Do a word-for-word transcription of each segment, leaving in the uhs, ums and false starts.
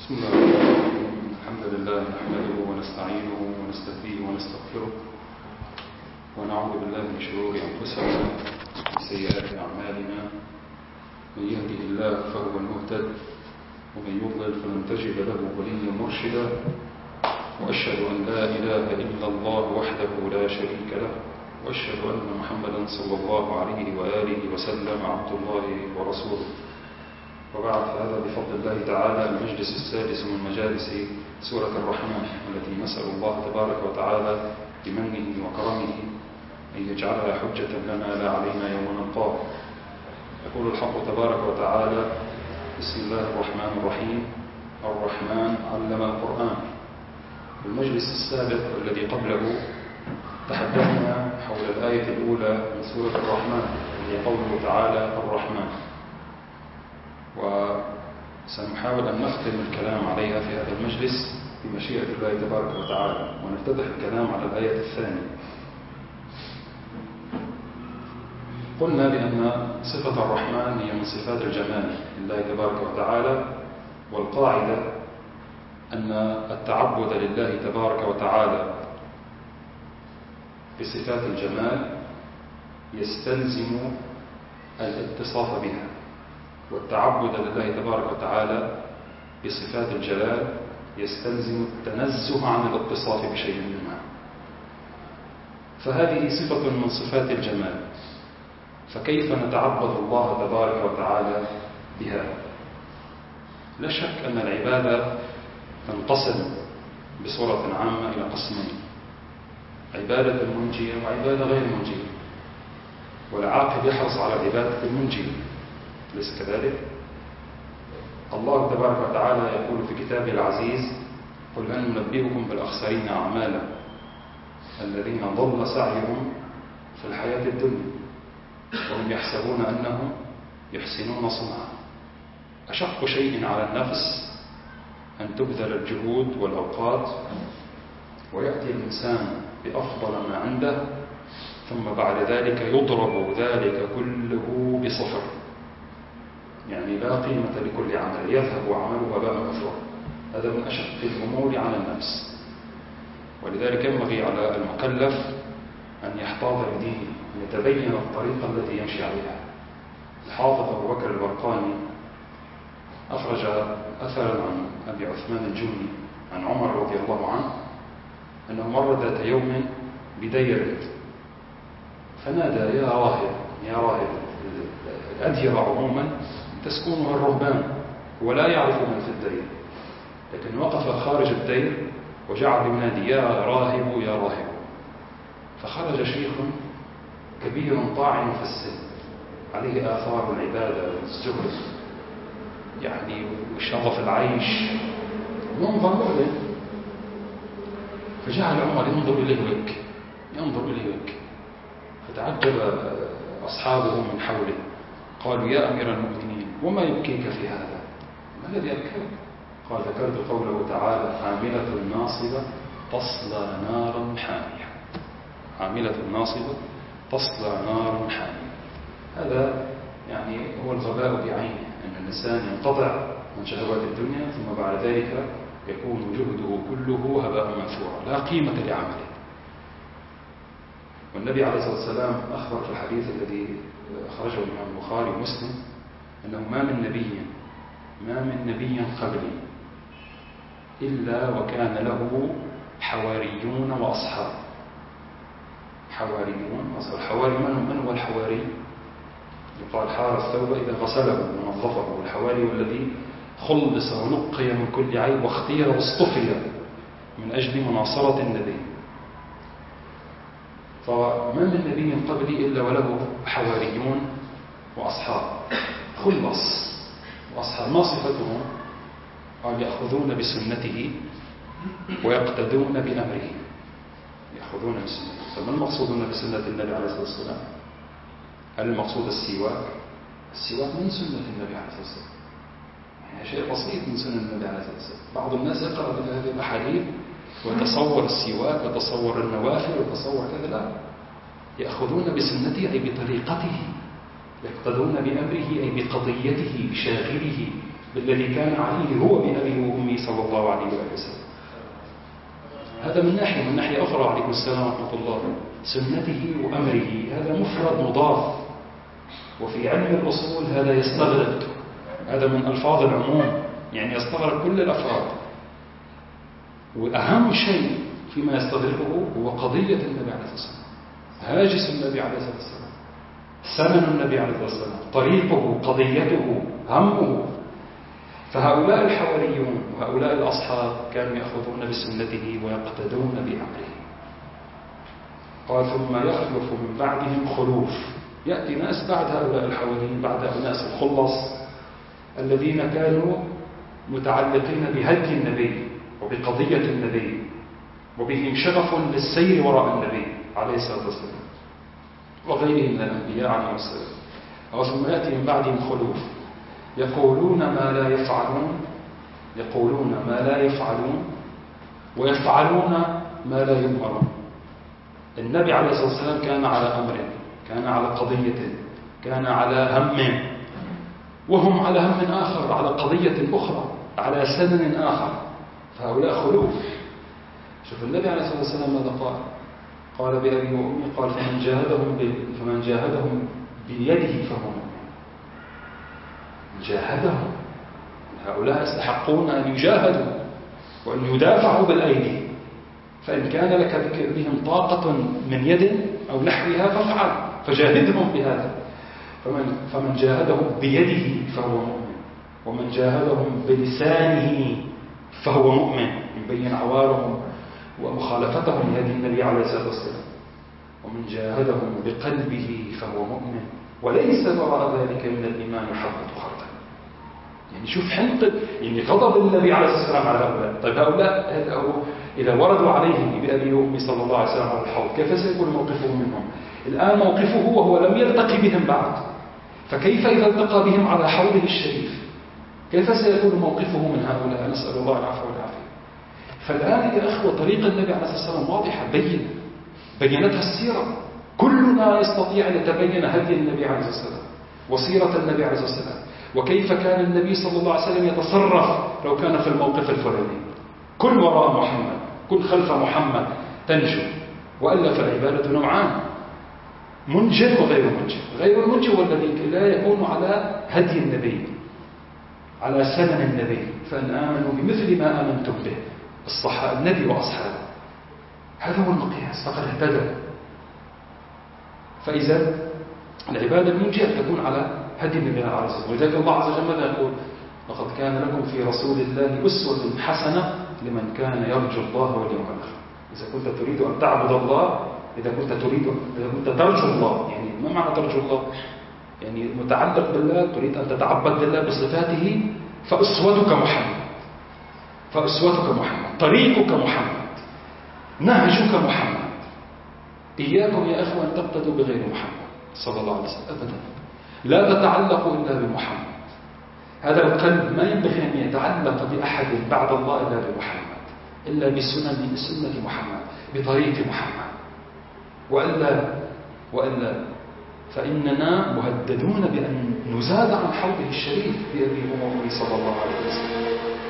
بسم الله الرحمن الرحيم. الحمد لله نحمده ونستعينه ونستهديه ونستغفره ونعوذ بالله من شرور أنفسنا ومن سيئات أعمالنا. من يهده الله فهو المهتد ومن يضلل فلن تجد له وليا مرشدا، وأشهد أن لا إله إلا الله وحده لا شريك له، وأشهد أن محمدا صلى الله عليه وآله وسلم عبد الله ورسوله. وبعد، فهذا بفضل الله تعالى المجلس السادس من مجالس سورة الرحمن، التي نسأل الله تبارك وتعالى بمنه وكرمه أن يجعلها حجة لنا لا علينا يوم نلقاه. يقول الحق تبارك وتعالى: بسم الله الرحمن الرحيم. الرحمن علم القرآن. في المجلس السابق الذي قبله تحدثنا حول الآية الأولى من سورة الرحمن، وهي قوله تعالى الرحمن، وسنحاول أن نختم الكلام عليها في هذا المجلس بمشيئة الله تبارك وتعالى، ونفتتح الكلام على الآية الثانية. قلنا بأن صفة الرحمن هي من صفات الجمال لله تبارك وتعالى، والقاعدة أن التعبد لله تبارك وتعالى بصفات الجمال يستلزم الاتصاف بها، والتعبد لله تبارك وتعالى بصفات الجلال يستلزم التنزه عن الاتصاف بشيء منها. فهذه صفة من صفات الجمال، فكيف نتعبد الله تبارك وتعالى بها؟ لا شك أن العبادة تنقسم بصورة عامة إلى قسمين: عبادة منجية وعبادة غير منجية، والعاقل يحرص على عبادة المنجية، ليس كذلك؟ الله تبارك وتعالى يقول في كتابه العزيز: قل هل ننبئكم بالأخسرين أعمالا الذين ضل سعيهم في الحياة الدنيا وهم يحسبون أنهم يحسنون صنعا. أشق شيء على النفس أن تبذل الجهود والأوقات ويأتي الإنسان بأفضل ما عنده، ثم بعد ذلك يضرب ذلك كله بصفر، يعني لا قيمة لكل عمل، يذهب عمله هباء منثورا. هذا من أشق الأمور على النفس، ولذلك ينبغي على المكلف أن يحتاط بدينه، أن يتبين الطريقة التي يمشي عليها. الحافظ أبو بكر البرقاني أخرج أثرا عن أبي عثمان الجني عن عمر رضي الله عنه أنه مر ذات يوم بدير فنادى: يا راهب يا راهب. الأديرة عموما تسكنها الرهبان ولا يعرف من في الدير، لكن وقف خارج الدير وجعل ينادي: يا راهب يا راهب. فخرج شيخ كبير طاعن في السن، عليه آثار العبادة والزهد، يعني وشرف العيش، منظر مؤلم. فجعل عمر ينظر إليه ويبكي ينظر إليه ويبكي فتعجب أصحابه من حوله، قالوا: يا أمير المؤمنين، وما يبكيك في هذا؟ ما الذي أبكاك؟ قال: ذكرت قوله تعالى: عاملة ناصبة تصلى نارا حامية. عاملة ناصبة تصلى نارا حامية. هذا يعني هو الغباء بعينه، أن الإنسان ينقطع من شهوات الدنيا ثم بعد ذلك يكون جهده كله هباء منثورا، لا قيمة لعمله. والنبي عليه الصلاة والسلام أخبر في الحديث الذي أخرجه الإمام البخاري ومسلم أنه ما من نبي ما من نبي قبلي إلا وكان له حواريون وأصحاب. حواريون وأصحاب. الحواري من هو الحواري؟ يقال: حار الثوب إذا غسله ونظفه. الحواري والذي خلص ونقي من كل عيب واختير واصطفي من أجل مناصرة النبي. فما من نبي قبلي إلا وله حواريون وأصحاب خلص وأصحاب. ما صفتهم؟ قال: يأخذون بسنته ويقتدون بأمره. يأخذون بسنته. فما المقصود بسنة النبي عليه الصلاة والسلام؟ هل المقصود السواك؟ السواك من سنة النبي عليه الصلاة والسلام، يعني شيء بسيط من سنة النبي عليه الصلاة والسلام. بعض الناس يقرأ هذه الأحاديث ويتصور السواك ويتصور النوافل ويتصور كذا. لا، يأخذون بسنته أي بطريقته، يقتدون بأمره أي بقضيته بشاغله بالذي كان عليه هو بأبي وأمي صلى الله عليه وسلم. هذا من ناحية. من ناحية أخرى عليه السلام ورحمة الله سنته وأمره هذا مفرد مضاف، وفي علم الأصول هذا يستغرق، هذا من ألفاظ العموم يعني يستغرق كل الأفراد. وأهم شيء فيما يستغرقه هو قضية النبي عليه الصلاة والسلام، هاجس النبي عليه الصلاة والسلام، سنن النبي عليه الصلاة والسلام، طريقه، قضيته، همه. فهؤلاء الحواريون وهؤلاء الأصحاب كانوا يأخذون بسنته ويقتدون بأمره. قال ثم يخلف من بعدهم خلوف، يأتي ناس بعد هؤلاء الحواريين، بعد الناس الخلص الذين كانوا متعلقين بهدي النبي وبقضية النبي وبهم شغف للسير وراء النبي عليه الصلاة والسلام وغيرهم من الأنبياء عليه السلام. ثم يأتي من بعدهم خلوف يقولون ما لا يفعلون يقولون ما لا يفعلون ويفعلون ما لا يؤمرون. النبي عليه الصلاة والسلام كان على أمر، كان على قضية، كان على هم، وهم على هم آخر، على قضية أخرى، على سنن آخر. فهؤلاء خلوف. شوف النبي عليه الصلاة والسلام ماذا قال؟ قال بأبي وأمي، قال فمن جاهدهم فمن جاهدهم بيده فهو مؤمن. جاهدهم، هؤلاء يستحقون أن يجاهدوا وأن يدافعوا بالأيدي. فإن كان لك بهم طاقة من يد أو نحوها فافعل، فجاهدهم بهذا. فمن, فمن جاهدهم بيده فهو مؤمن، ومن جاهدهم بلسانه فهو مؤمن، يبين عوارهم ومخالفتهم لهدي النبي عليه الصلاة والسلام. ومن جاهدهم بقلبه فهو مؤمن، وليس وراء ذلك من الإيمان حبة خردل. يعني شوف حنق يعني غضب النبي عليه الصلاة والسلام على هؤلاء. طيب هؤلاء إذا وردوا عليه بأبي وأمي صلى الله عليه وسلم على الحوض كيف سيكون موقفه منهم؟ الآن موقفه وهو لم يلتقي بهم بعد، فكيف إذا التقى بهم على حوضه الشريف؟ كيف سيكون موقفه من هؤلاء؟ نسأل الله العفو والعافية. فالآن يا أخوة طريق النبي عليه الصلاة والسلام واضحة بينة، بينتها السيرة. كلنا يستطيع أن يتبين هدي النبي عليه الصلاة والسلام وسيرة النبي عليه الصلاة والسلام، وكيف كان النبي صلى الله عليه وسلم يتصرف لو كان في الموقف الفلاني. كن وراء محمد، كن خلف محمد تنجو. وإلا فالعبادة نوعان، منجر وغير منجر. غير المنجر هو الذي لا يكون على هدي النبي، على سنن النبي، فإن آمنوا بمثل ما آمنتم به الصحابة النبي وأصحابه، هذا هو المقياس، فقد اهتدى. فإذا العبادة المنجية تكون على هدي النبي عليه الصلاة والسلام. ولذلك الله عز وجل ماذا يقول؟ لقد كان لكم في رسول الله أسوة حسنة لمن كان يرجو الله واليوم الآخر. إذا كنت تريد أن تعبد الله، إذا كنت تريد إذا كنت ترجو الله، يعني ما معنى ترجو الله؟ يعني متعلق بالله، تريد أن تتعبد بالله بصفاته، فأسوتك محمد، فأسوتك محمد، طريقك محمد، نهجك محمد. إياكم يا أخوة أن تقتدوا بغير محمد صلى الله عليه وسلم أبدا. لا تتعلقوا إلا بمحمد. هذا القلب ما ينبغي أن يتعلق بأحد بعد الله إلا بمحمد، إلا بسنن سنة محمد، بطريق محمد. وإلا وإلا فإننا مهددون بأن نزاد عن حوضه الشريف بأبي وأمي صلى الله عليه وسلم.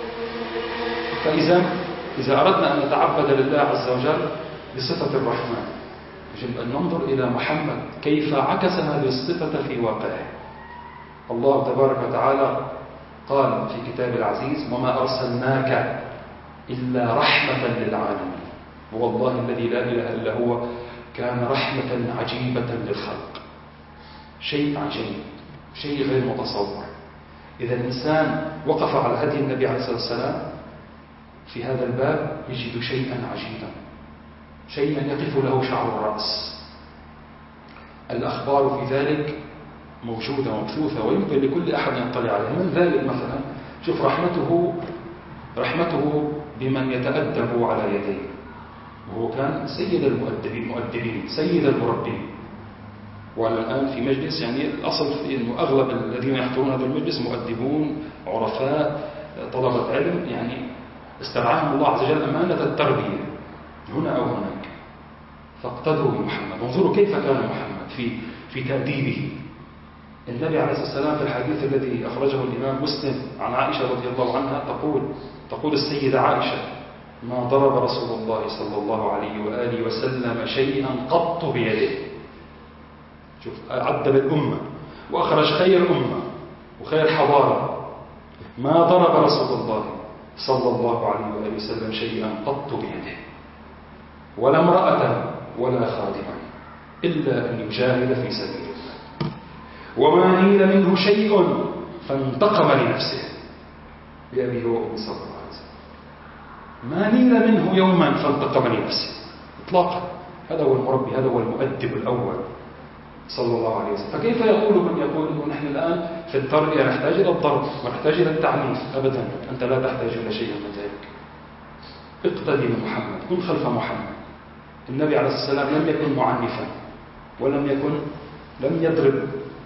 فإذا إذا أردنا أن نتعبد لله عز وجل بصفة الرحمن، يجب أن ننظر إلى محمد كيف عكس هذه الصفة في واقعه. الله تبارك وتعالى قال في كتاب العزيز: وما أرسلناك إلا رحمة للعالمين. والله الذي لا إله إلا هو كان رحمة عجيبة للخلق. شيء عجيب، شيء غير متصور. إذا الإنسان وقف على هدي النبي عليه الصلاة والسلام في هذا الباب يجد شيئا عجيبا، شيئا يقف له شعر الرأس. الأخبار في ذلك موجودة ومبثوثة ويمكن لكل أحد أن يطلع عليها. من ذلك مثلا شوف رحمته رحمته بمن يتأدب على يديه، وهو كان سيد المؤدبين مؤدبين سيد المربين. والآن في مجلس يعني الأصل في أنه أغلب الذين يحضرون هذا المجلس مؤدبون عرفاء طلبة علم، يعني استرعاهم الله عز وجل أمانة التربية هنا أو هناك. فاقتدوا بمحمد، وانظروا كيف كان محمد في في تأديبه. النبي عليه الصلاة والسلام في الحديث الذي أخرجه الإمام مسلم عن عائشة رضي الله عنها تقول تقول السيدة عائشة: ما ضرب رسول الله صلى الله عليه وآله وسلم شيئا قط بيده. شوف، عدل الأمة وأخرج خير أمة وخير حضارة. ما ضرب رسول الله صلى الله عليه وآله وسلم شيئا قط بيده، ولا امرأة ولا خادما، إلا أن يجاهد في سبيل الله. وما نيل منه شيء فانتقم لنفسه بأبيه وأمه صلى الله عليه وسلم. ما نيل منه يوما فانتقم لنفسه إطلاقا. هذا هو المربي، هذا هو المؤدب الأول صلى الله عليه وسلم. فكيف يقول من يقول إنه نحن الآن في التربية نحتاج إلى الضرب ونحتاج إلى التعنيف؟ أبدا، أنت لا تحتاج إلى شيء من ذلك. اقتدي بمحمد، كن خلف محمد. النبي عليه الصلاة والسلام لم يكن معنفا، ولم يكن لم يضرب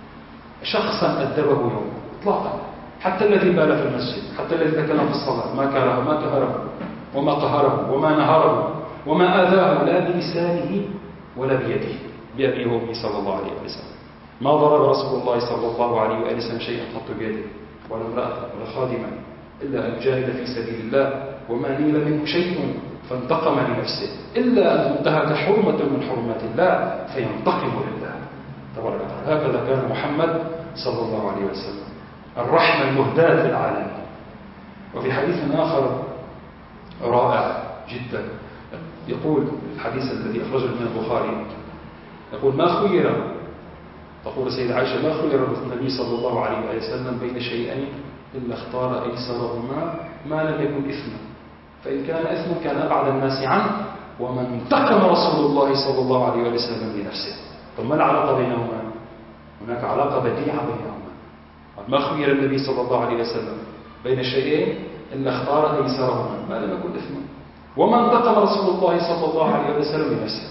شخصا أدبه يوم إطلاقا. حتى الذي بال في المسجد، حتى الذي تكلم في الصلاة ما كره ما كهره وما قهره وما نهره وما آذاه، لا بلسانه ولا بيده، بأبيه وأمه صلى الله عليه وسلم. ما ضرب رسول الله صلى الله عليه وآله وسلم شيئا قط بيده، ولا امرأة ولا خادما، إلا أن يجاهد في سبيل الله. وما نيل منه شيء فانتقم لنفسه، إلا أن تنتهك حرمة من حرمات الله فينتقم لله تبارك وتعالى. هكذا كان محمد صلى الله عليه وسلم، الرحمة المهداة للعالمين. وفي حديث آخر رائع جدا يقول الحديث الذي أخرجه من البخاري، يقول: ما خير، تقول السيدة عائشة: ما خير النبي صلى الله عليه وسلم بين شيئين إلا اختار أيسرهما ما لم يكن إثما، فإن كان إثما كان أبعد الناس عنه، ومن انتقم رسول الله صلى الله عليه وسلم لنفسه. طب ما العلاقة بينهما؟ هناك علاقة بديعة بينهما. ما خير النبي صلى الله عليه وسلم بين شيئين إلا اختار أيسرهما ما لم يكن إثما، وما انتقم رسول الله صلى الله عليه وسلم لنفسه.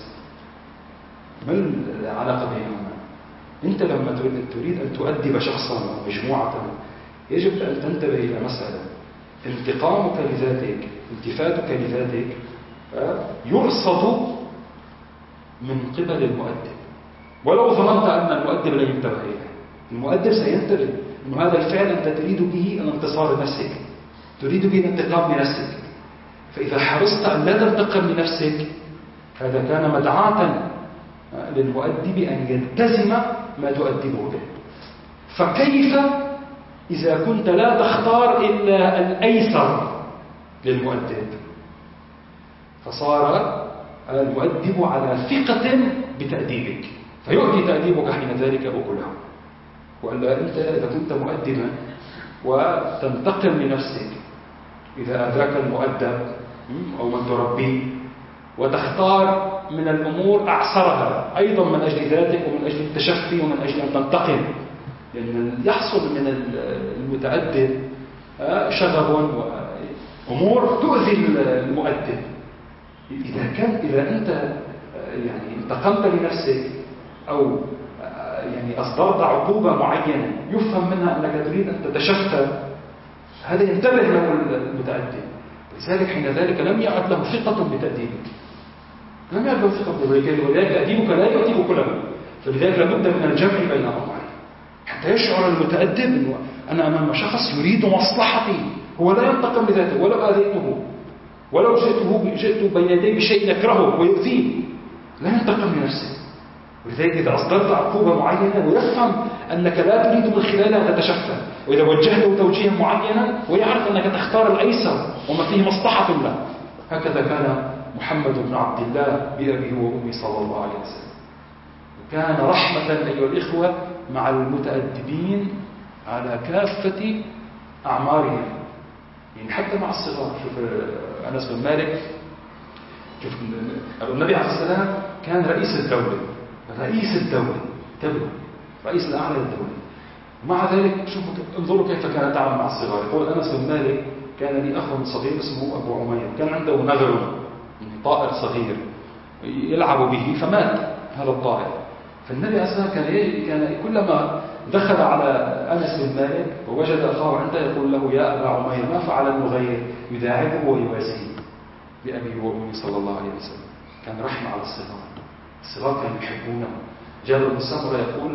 ما العلاقة بينهما؟ أنت لما تريد أن تؤدب شخصا أو مجموعة يجب أن تنتبه إلى مسألة: انتقامك لذاتك، التفاتك لذاتك يرصد من قبل المؤدب، ولو ظننت أن المؤدب لا ينتبه إليه. المؤدب سينتبه أن هذا الفعل أنت تريد به الانتصار لنفسك، تريد به الانتقام لنفسك، فإذا حرصت أن لا تنتقم لنفسك هذا كان مدعاة للمؤدب أن يلتزم ما تؤدبه به. فكيف إذا كنت لا تختار إلا الأيسر للمؤدب؟ فصار المؤدب على ثقة بتأديبك، فيؤتي تأديبك حين ذلك أكله. وإلا أنت إذا كنت مؤدبا وتنتقم لنفسك إذا أذاك المؤدب أو من تربيه، وتختار من الأمور أعسرها أيضا من أجل ذاتك ومن أجل التشفي ومن أجل أن تنتقم، لأن يحصل من المتأدب شغب وأمور تؤذي المؤدب. إذا كان إذا أنت يعني انتقمت لنفسك أو يعني أصدرت عقوبة معينة يفهم منها أنك تريد أن تتشفى، هذا ينتبه له المتأدب. لذلك حين ذلك لم يعد له ثقة بتأديبك، لم يعد له ثقة بتأديبك، ولذلك تأديبك لا يؤتيه كله. فلذلك لابد من الجمع بين أمرين حتى يشعر المتأدب أنه أنا أمام شخص يريد مصلحتي، هو لا ينتقم لذاته. ولو آذيته، ولو جئته جئت بين يديه بشيء يكرهه ويؤذيه، لا ينتقم لنفسه. ولذلك إذا أصدرت عقوبة معينة ويفهم أنك لا تريد من خلالها تتشفى، وإذا وجهته توجيها معينا ويعرف أنك تختار الأيسر وما فيه مصلحة له. هكذا كان محمد بن عبد الله بأبيه وأمه صلى الله عليه وسلم. كان رحمة أيها الإخوة مع المتأدبين على كافة أعمارهم، يعني حتى مع الصغار. شوف أنس بن مالك، شوف النبي عليه الصلاة والسلام كان رئيس الدولة، رئيس الدولة تبدو رئيس الأعلى للدولة، ومع ذلك شوفوا انظروا كيف كان يتعامل مع الصغار. يقول أنس بن مالك: كان لي أخ صغير اسمه أبو عمير، كان عنده نغر طائر صغير يلعب به فمات هذا الطائر. فالنبي عليه الصلاة والسلام كان كان كلما دخل على أنس بن مالك ووجد أخاه عنده يقول له: يا أبا عمير ما فعل المغير؟ يداعبه ويواسيه بأبيه وأمه صلى الله عليه وسلم. كان رحمة على الصغار، الصغار كانوا يحبونه. جابر بن سمرة يقول: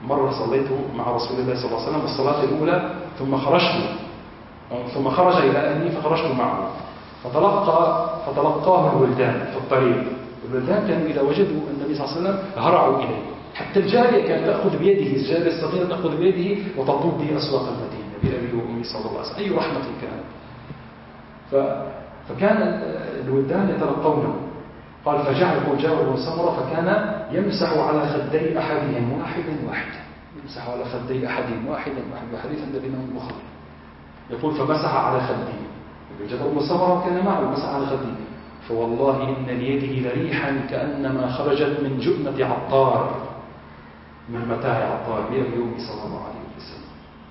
مرة صليت مع رسول الله صلى الله عليه وسلم الصلاة الأولى ثم خرجت ثم خرج إلى أهلي فخرجت معه فتلقى فتلقاه الولدان في الطريق. الولدان كانوا إذا وجدوا النبي صلى الله عليه وسلم هرعوا إليه، حتى الجارية كانت تأخذ بيده، الجارية الصغيرة تأخذ بيده وتطوف به أسواق المدينة بأبي وأمي صلى الله عليه وسلم. أي رحمة كانت. فكان الولدان يتلقونه. قال فجعل جابر بن سمرة فكان يمسح على خدي أحدهم واحدا واحدا، يمسح على خدي أحدهم واحدا واحدا، وحديث عند الإمام البخاري يقول فمسح على خدي. جابر بن سمرة كان معه مسح على خدي، فوالله إن ليده لريحا كأنما خرجت من جؤنة عطار، من متاع عطار بأبي وأمي صلى الله عليه وسلم.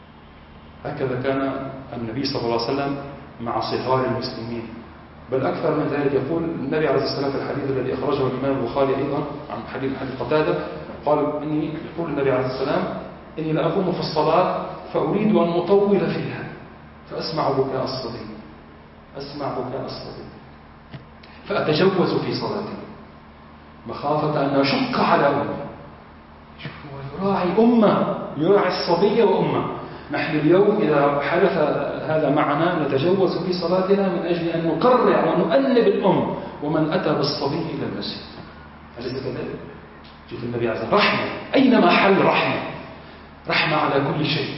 هكذا كان النبي صلى الله عليه وسلم مع صغار المسلمين، بل أكثر من ذلك. يقول النبي عليه الصلاة والسلام في الحديث الذي أخرجه الإمام البخاري أيضا عن حديث حديث قتادة، قال إني يقول النبي عليه الصلاة والسلام إني لأقوم في الصلاة فأريد أن أطول فيها فأسمع بكاء الصبي، أسمع بكاء الصبي فأتجوز في صلاتي مخافة أن أشق على أمي. يراعي أمة، يراعي الصبي وأمة. نحن اليوم إذا حدث هذا معنا نتجوز في صلاتنا من أجل أن نقرع ونؤنب الأم ومن أتى بالصبي إلى المسجد. أليس كذلك؟ شوف النبي عليه الصلاة والسلام رحمة، أينما حل رحمة، رحمة على كل شيء،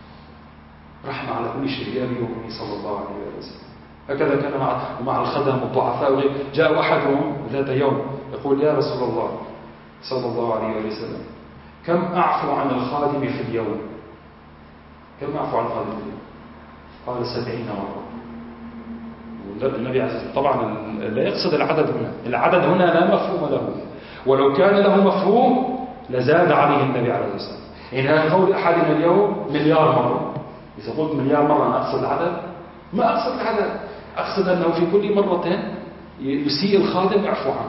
رحمة على كل شيء يا أبي وأمي صلى الله عليه وسلم. هكذا كان مع مع الخدم والضعفاء. جاء أحدهم ذات يوم يقول يا رسول الله صلى الله عليه وسلم كم أعفو عن الخادم في اليوم؟ كم أعفو عن الخادم في اليوم؟ قال سبعين مرة. النبي عليه الصلاة والسلام طبعا لا يقصد العدد هنا، العدد هنا لا مفهوم له، ولو كان له مفهوم لزاد عليه النبي عليه الصلاة والسلام. إن قول أحدنا اليوم مليار مرة، إذا قلت مليار مرة أنا أقصد العدد؟ ما أقصد العدد، أقصد أنه في كل مرة يسيء الخادم يعفو عنه.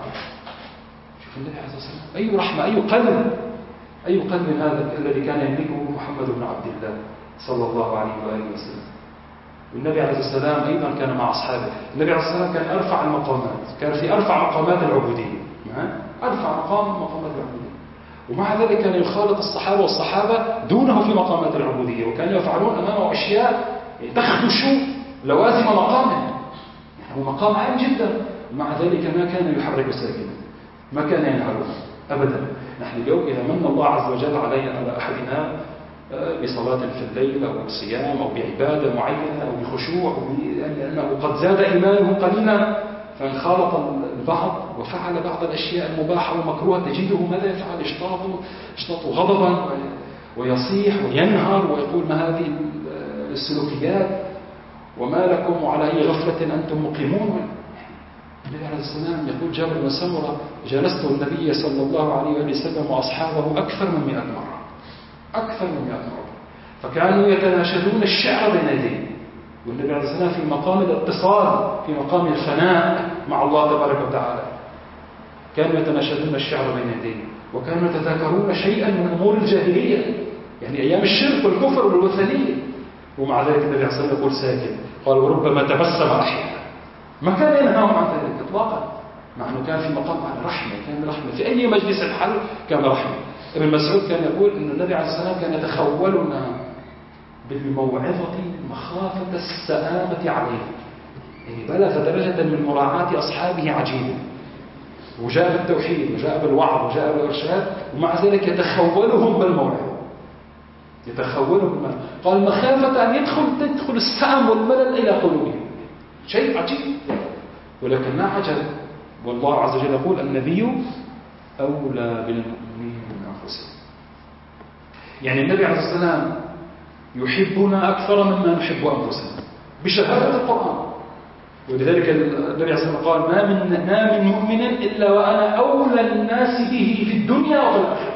شوف النبي عليه الصلاة والسلام أي رحمة، أي قلب، أي قلب هذا الذي كان يملكه محمد بن عبد الله صلى الله عليه وآله وسلم. والنبي عليه الصلاة والسلام أيضا كان مع أصحابه. النبي عليه الصلاة والسلام كان أرفع المقامات، كان في أرفع مقامات العبودية، أرفع مقام مقامات العبودية، ومع ذلك كان يخالط الصحابة والصحابة دونه في مقامات العبودية، وكانوا يفعلون أمامه أشياء تخدش لوازم مقامه، يعني هو مقام عام جدا، ومع ذلك ما كان يحرك ساكنا، ما كان ينهره أبدا. نحن اليوم إذا من الله عز وجل علينا على أحدنا بصلاة في الليل أو بصيام أو بعبادة معينة أو بخشوع لأنه قد زاد إيمانه قليلا فانخالط البعض وفعل بعض الأشياء المباحة والمكروهة، تجده ماذا يفعل؟ يشتاط يشتاط غضبا ويصيح وينهر ويقول ما هذه السلوكيات وما لكم على أي غفلة أنتم مقيمون. النبي عليه الصلاة والسلام يقول جابر بن سمرة جلست النبي صلى الله عليه وسلم وأصحابه أكثر من مئة مرة، أكثر من مئة مرة، فكانوا يتناشدون الشعر بين يديه، والنبي عليه الصلاة والسلام في مقام الاتصال، في مقام الفناء مع الله تبارك وتعالى، كانوا يتناشدون الشعر بين يديه، وكانوا يتذاكرون شيئا من أمور الجاهلية، يعني أيام الشرك والكفر والوثنية، ومع ذلك النبي عليه الصلاة والسلام يقول ساكن، قال وربما تبسم أحيانا، ما كان ينهاهم عن ذلك إطلاقا، مع أنه كان في مقام رحمة، كان رحمة في أي مجلس الحل كان رحمة. ابن مسعود كان يقول أن النبي عليه الصلاة والسلام كان يتخولنا بالموعظة مخافة السآمة عليه، يعني بلغ درجة من مراعاة أصحابه عجيبة، وجاء بالتوحيد وجاء بالوعظ وجاء بالإرشاد، ومع ذلك يتخولهم بالموعظة، يتخولهم بالموعظة، قال مخافة أن يدخل تدخل السأم والملل إلى قلوبهم، شيء عجيب، ولكن ما عجب، والله عز وجل يقول النبي أولى بالمؤمنين من أنفسهم. يعني النبي عليه الصلاة والسلام يحبنا أكثر مما نحب أنفسنا بشهادة القرآن، ولذلك النبي عليه الصلاة والسلام قال ما من ما من مؤمن إلا وأنا أولى الناس به في الدنيا وفي الآخرة.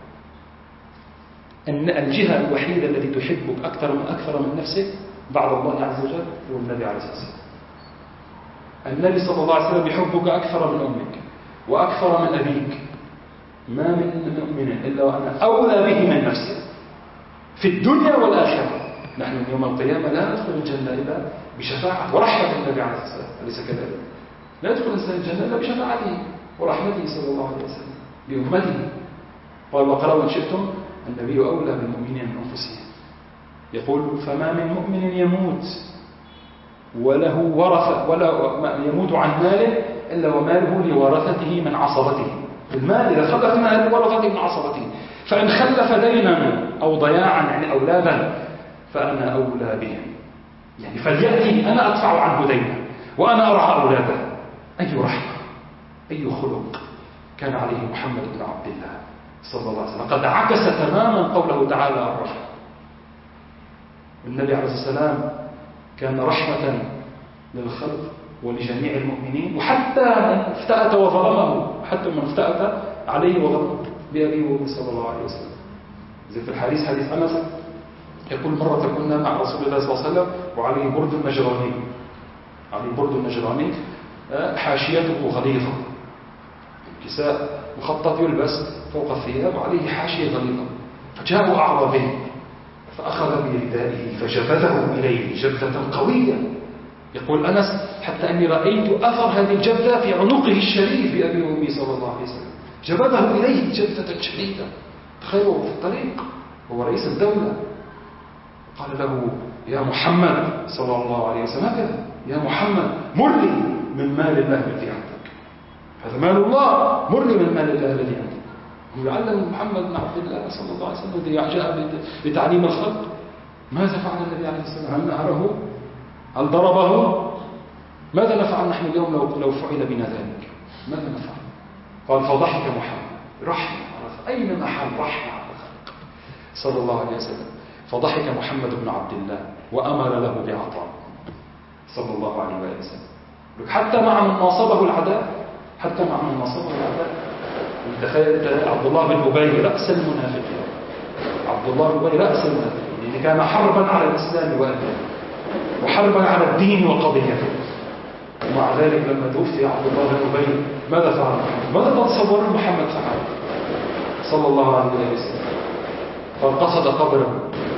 أن الجهة الوحيدة التي تحبك أكثر من أكثر من نفسك بعد الله عز وجل هو النبي عليه الصلاة والسلام. النبي صلى الله عليه وسلم يحبك أكثر من أمك وأكثر من أبيك. ما من مؤمن إلا وأنا أولى به من نفسه في الدنيا والآخرة. نحن يوم القيامة لا ندخل الجنة إلا بشفاعة ورحمة النبي عليه الصلاة والسلام، أليس كذلك؟ لا يدخل الإنسان الجنة إلا بشفاعته ورحمته صلى الله عليه وسلم بأمته. قال وقرأوا إن شئتم النبي أولى بالمؤمنين من أنفسهم. يقول فما من مؤمن يموت وله ورثة ولا يموت عن ماله إلا وماله لورثته من عصبته. المال إذا خلف مال لورثته من عصبته، فإن خلف دينا أو ضياعا يعني أولادا فأنا أولى بهم، يعني فليأتي أنا أدفع عنه دينا وأنا أرعى أولاده. أي رحمة، أي خلق كان عليه محمد بن عبد الله صلى الله عليه وسلم. قد عكس تماما قوله تعالى الرحمة. النبي عليه الصلاة والسلام كان رحمة للخلق ولجميع المؤمنين، وحتى من افتأت وظلمه، حتى من افتأت عليه وظلمه بأبيه وأمه صلى الله عليه وسلم. زي في الحديث حديث أنس يقول مرة كنا مع رسول الله صلى الله عليه وسلم وعليه برد نجراني، عليه برد نجراني حاشيته غليظة، كساء مخطط يلبس فوق الثياب وعليه حاشية غليظة، فجاءوا أعرابي فأخذ بردائه فجبذه إليه جبذة قوية. يقول أنس حتى أني رأيت أثر هذه الجبذة في عنقه الشريف بأبي وأمي صلى الله عليه وسلم. جبذه إليه جبذة شديدة. تخيلوا في الطريق هو رئيس الدولة، قال له يا محمد صلى الله عليه وسلم هكذا، يا محمد مر لي من مال الله الذي عندك، هذا مال الله، مر لي من مال الله الذي عندك. ولعل محمد بن عبد الله صلى الله عليه وسلم الذي جاء بتعليم الخلق، ماذا فعل النبي عليه الصلاة والسلام؟ هل نهره؟ هل ضربه؟ ماذا نفعل نحن اليوم لو لو فعل بنا ذلك؟ ماذا نفعل؟ قال فضحك محمد، رحمة، أين محل رحمة على الخلق صلى الله عليه وسلم. فضحك محمد بن عبد الله وأمر له بعطاء صلى الله عليه وسلم. حتى مع من ناصبه العداء، حتى مع من ناصبه العداء. تخيل عبد الله بن أبي رأس المنافقين، عبد الله بن أبي رأس المنافقين، يعني كان حربا على الإسلام وأهله وحربا على الدين وقضيته، ومع ذلك لما توفي عبد الله بن أبي ماذا فعل؟ ماذا تتصورون محمد فعل صلى الله عليه وسلم؟ فقصد قبره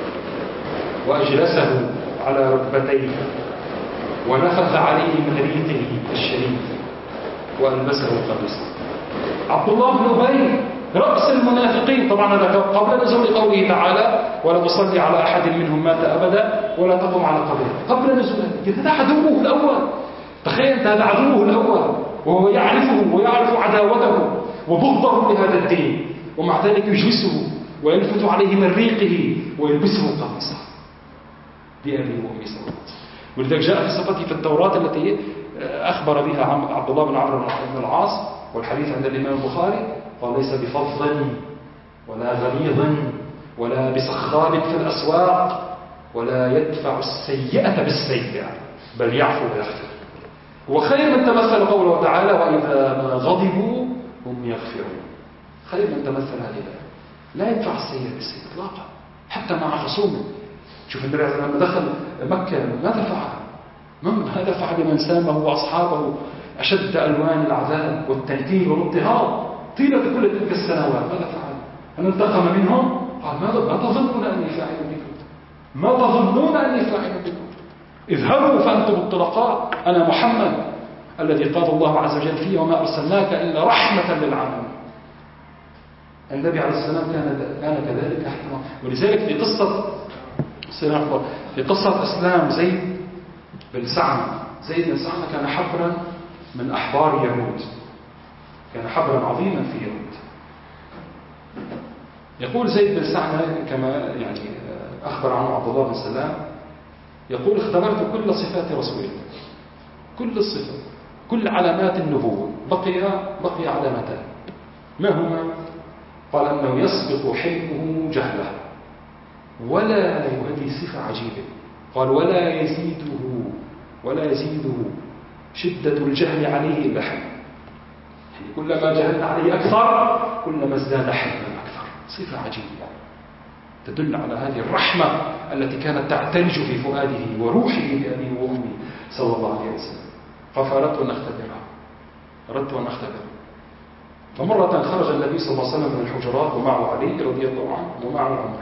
وأجلسه على ركبتيه ونفث عليه من ريته الشريف وألبسه قميصا. عبد الله بن أبي رأس المنافقين، طبعا هذا قبل نزول قوله تعالى ولا تصلي على أحد منهم مات أبدا ولا تقم على قبره، قبل نزوله. هذا عدوه الأول، تخيل هذا عدوه الأول وهو يعرفه ويعرف عداوته وبغضه لهذا الدين، ومع ذلك يجلسه ويلفت عليه من ريقه ويلبسه قميصا بأبي وأمي صلى الله عليه وسلم. ولذلك جاء في صفته في التوراة التي أخبر بها عبد الله بن عمرو بن العاص، والحديث عند الإمام البخاري، قال ليس بفظ ولا غليظ ولا بسخاب في الأسواق ولا يدفع السيئة بالسيئة بل يعفو ويغفر. وخير من تمثل قوله تعالى وإذا ما غضبوا هم يغفرون. خير من تمثل هذه الآية، لا يدفع السيئة بالسيئة إطلاقا حتى مع خصومه. شوف النبي عليه لما دخل مكة ماذا فعل؟ ماذا فعل بمن سامه وأصحابه أشد ألوان العذاب والتنكيل والاضطهاد طيلة كل تلك السنوات؟ ماذا فعل؟ هل انتقم منهم؟ قال ماذا ما تظنون أني فاعل بكم؟ ما تظنون أني فاعل بكم؟ اذهبوا فأنتم الطلقاء، أنا محمد الذي قال الله عز وجل فيه وما أرسلناك إلا رحمة للعالمين. النبي عليه الصلاة والسلام كان كان كذلك احترام. ولذلك في قصة في قصة إسلام زيد بن سعمة، زيد بن سعمة كان حبرا من أحبار يهود، كان حبرا عظيما في يهود. يقول زيد بن سعمة كما يعني أخبر عنه عبد الله بن سلام، يقول اختبرت كل صفات رسول الله، كل الصفات، كل علامات النبوة، بقي بقي علامتان. ما هما؟ قال أنه يسبق حلمه جهله، ولا يؤدي صفة عجيبة، قال ولا يزيده ولا يزيده شدة الجهل عليه إلا حلم، يعني كلما جهلنا عليه أكثر كلما ازداد حلما أكثر. صفة عجيبة تدل على هذه الرحمة التي كانت تعتلج في فؤاده وروحه بأبيه وأمه صلى الله عليه وسلم. فأردت أن أختبرها، أردت أن أختبرها. فمرة خرج النبي صلى الله عليه وسلم من الحجرات ومعه علي رضي الله عنه ومعه عمر،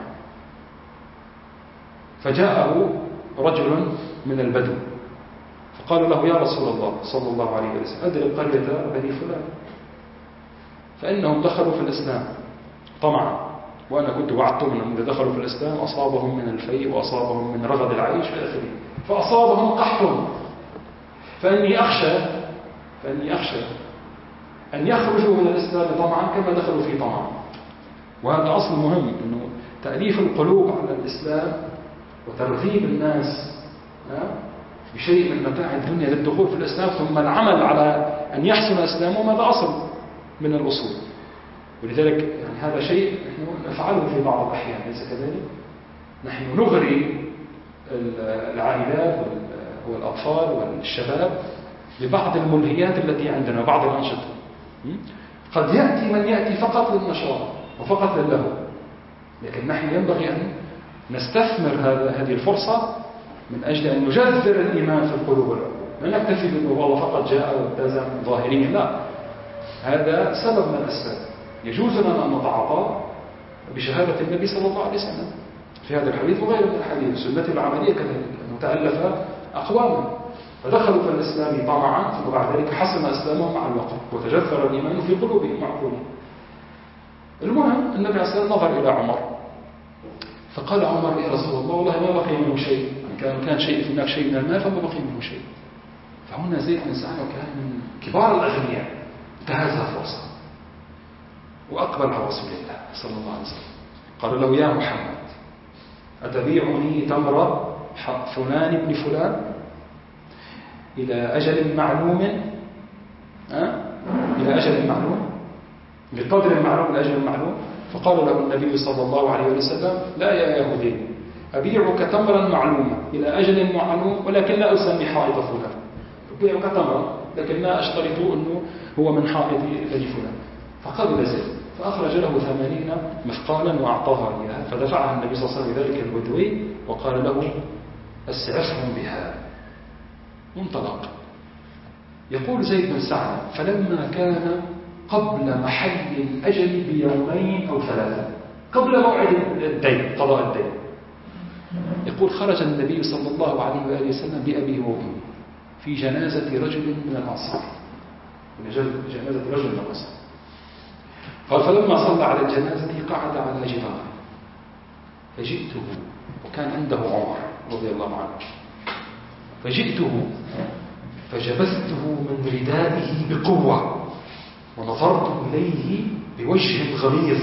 فجاءه رجل من البدو فقال له يا رسول الله صلى الله عليه وسلم أدري قرية بني فلان فإنهم دخلوا في الإسلام طمعا وأنا كنت وعدتهم أنهم إذا دخلوا في الإسلام أصابهم من الفيء وأصابهم من رغد العيش في آخره، فأصابهم قحط. فإني أخشى فإني أخشى أن يخرجوا من الإسلام طمعا كما دخلوا فيه طمعا. وهذا أصل مهم، أنه تأليف القلوب على الإسلام وترغيب الناس بشيء من متاع الدنيا للدخول في الإسلام، ثم العمل على أن يحسن إسلامهم، هذا أصل من الأصول. ولذلك يعني هذا شيء نحن نفعله في بعض الأحيان، ليس كذلك؟ نحن نغري العائلات والأطفال والشباب ببعض الملهيات التي عندنا، بعض الأنشطة. قد يأتي من يأتي فقط للنشاط وفقط للهو، لكن نحن ينبغي أن نستثمر هذه الفرصة من أجل أن نجذر الإيمان في القلوب والعقول. لا نكتفي بأنه والله فقط جاء والتزم ظاهريا، لا، هذا سبب من الأسباب. يجوز لنا أن نتعاطى بشهادة النبي صلى الله عليه وسلم في هذا الحديث وغيره من الحديث، سنته العملية كذلك، أنه تألف أقواما فدخلوا في الإسلام طمعا، ثم بعد ذلك حسن إسلامهم مع الوقت وتجذر الإيمان في قلوبهم وعقولهم. المهم النبي عليه الصلاة والسلام نظر إلى عمر فقال عمر: يا رسول الله والله ما بقي منه شيء، كان كان شيء هناك شيء من المال فما بقي منه شيء. فهنا زيد بن سعد كان من كبار الأغنياء، انتهزها فرصة وأقبل على رسول الله صلى الله عليه وسلم. قال له: يا محمد، أتبيعني تمر فلان ابن فلان إلى أجل معلوم؟ أه؟ إلى أجل معلوم، بقدر معلوم إلى أجل معلوم. فقال له النبي صلى الله عليه وسلم: لا يا يهودي، أبيعك تمرا معلوما إلى أجل معلوم، ولكن لا أسمي حائط فلان. أبيعك تمرا لكن لا أشترط أنه هو من حائط بني فلان. فقبل زيد فأخرج له ثمانين مثقالا وأعطاها إياها، فدفعها النبي صلى الله عليه وسلم ذلك البدوي وقال له: أسعفهم بها. منطلق. يقول زيد بن سعد: فلما كان قبل محل الأجل بيومين أو ثلاثة، قبل موعد الدين، قضاء الدين، يقول: خرج النبي صلى الله عليه وآله وسلم بأبيه وأمه في جنازة رجل من الأنصار، جنازة رجل من الأنصار. قال: فلما صلى على الجنازة قعد على جدار، فجئته، وكان عنده عمر رضي الله عنه، فجئته فجبثته من ردائه بقوة ونظرت إليه بوجه غليظ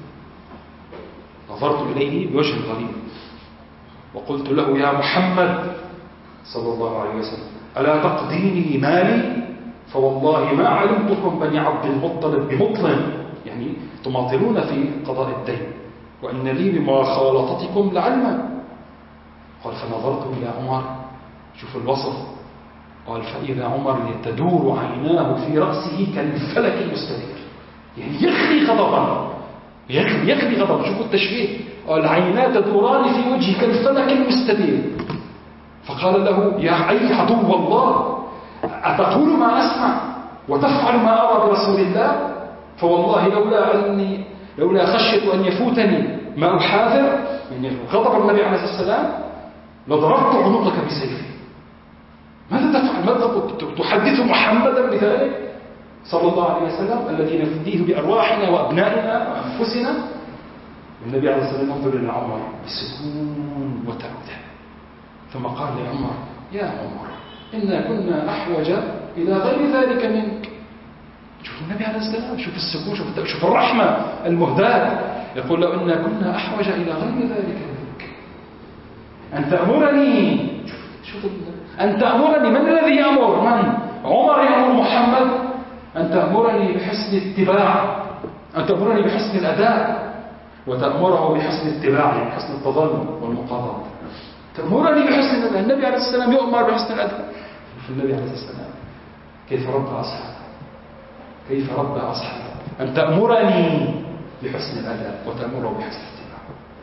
نظرت إليه بوجه غليظ وقلت له: يا محمد صلى الله عليه وسلم، ألا تقضيني مالي؟ فوالله ما علمتكم بني عبد المطلب بمطلم، يعني تماطلون في قضاء الدين، وإن لي بمخالطتكم لعلما. قال: فنظرت إلى عمر، شوف الوصف، قال: فإذا عمر تدور عيناه في رأسه كالفلك المستدير، يعني يغلي غضبا، يغلي, يغلي غضبا. شوفوا التشبيه، قال: عيناه تدوران في وجهه كالفلك المستدير. فقال له: يا أي عدو الله، أتقول ما أسمع وتفعل ما أرى برسول الله؟ فوالله لولا أني لولا خشيت أن يفوتني ما أحاذر، يعني غضب النبي عليه الصلاة والسلام، لضربت عنقك بسيفي. ماذا تفعل؟ ماذا تحدث محمدا بذلك صلى الله عليه وسلم الذي نفديه بأرواحنا وأبنائنا وأنفسنا؟ النبي عليه الصلاة والسلام ينظر إلى عمر بسكون وتأوده، ثم قال لعمر: يا عمر، إنا كنا أحوج إلى غير ذلك منك. شوف النبي عليه الصلاة والسلام، شوف السكون، شوف, شوف الرحمة المهداة. يقول له: إنا كنا أحوج إلى غير ذلك منك، أن تأمرني. شوف, شوف أن تأمرني. من الذي يأمر؟ من؟ عمر يأمر محمد أن تأمرني بحسن اتباع، أن تأمرني بحسن الأداء، وتأمره بحسن اتباعي، بحسن التظلم والمقاضاة. تأمرني بحسن الأداء. النبي عليه السلام يؤمر بحسن الأداء. النبي عليه السلام كيف ربى أصحابه، كيف ربى أصحابه، أن تأمرني بحسن الأداء وتأمره بحسن الاتباع.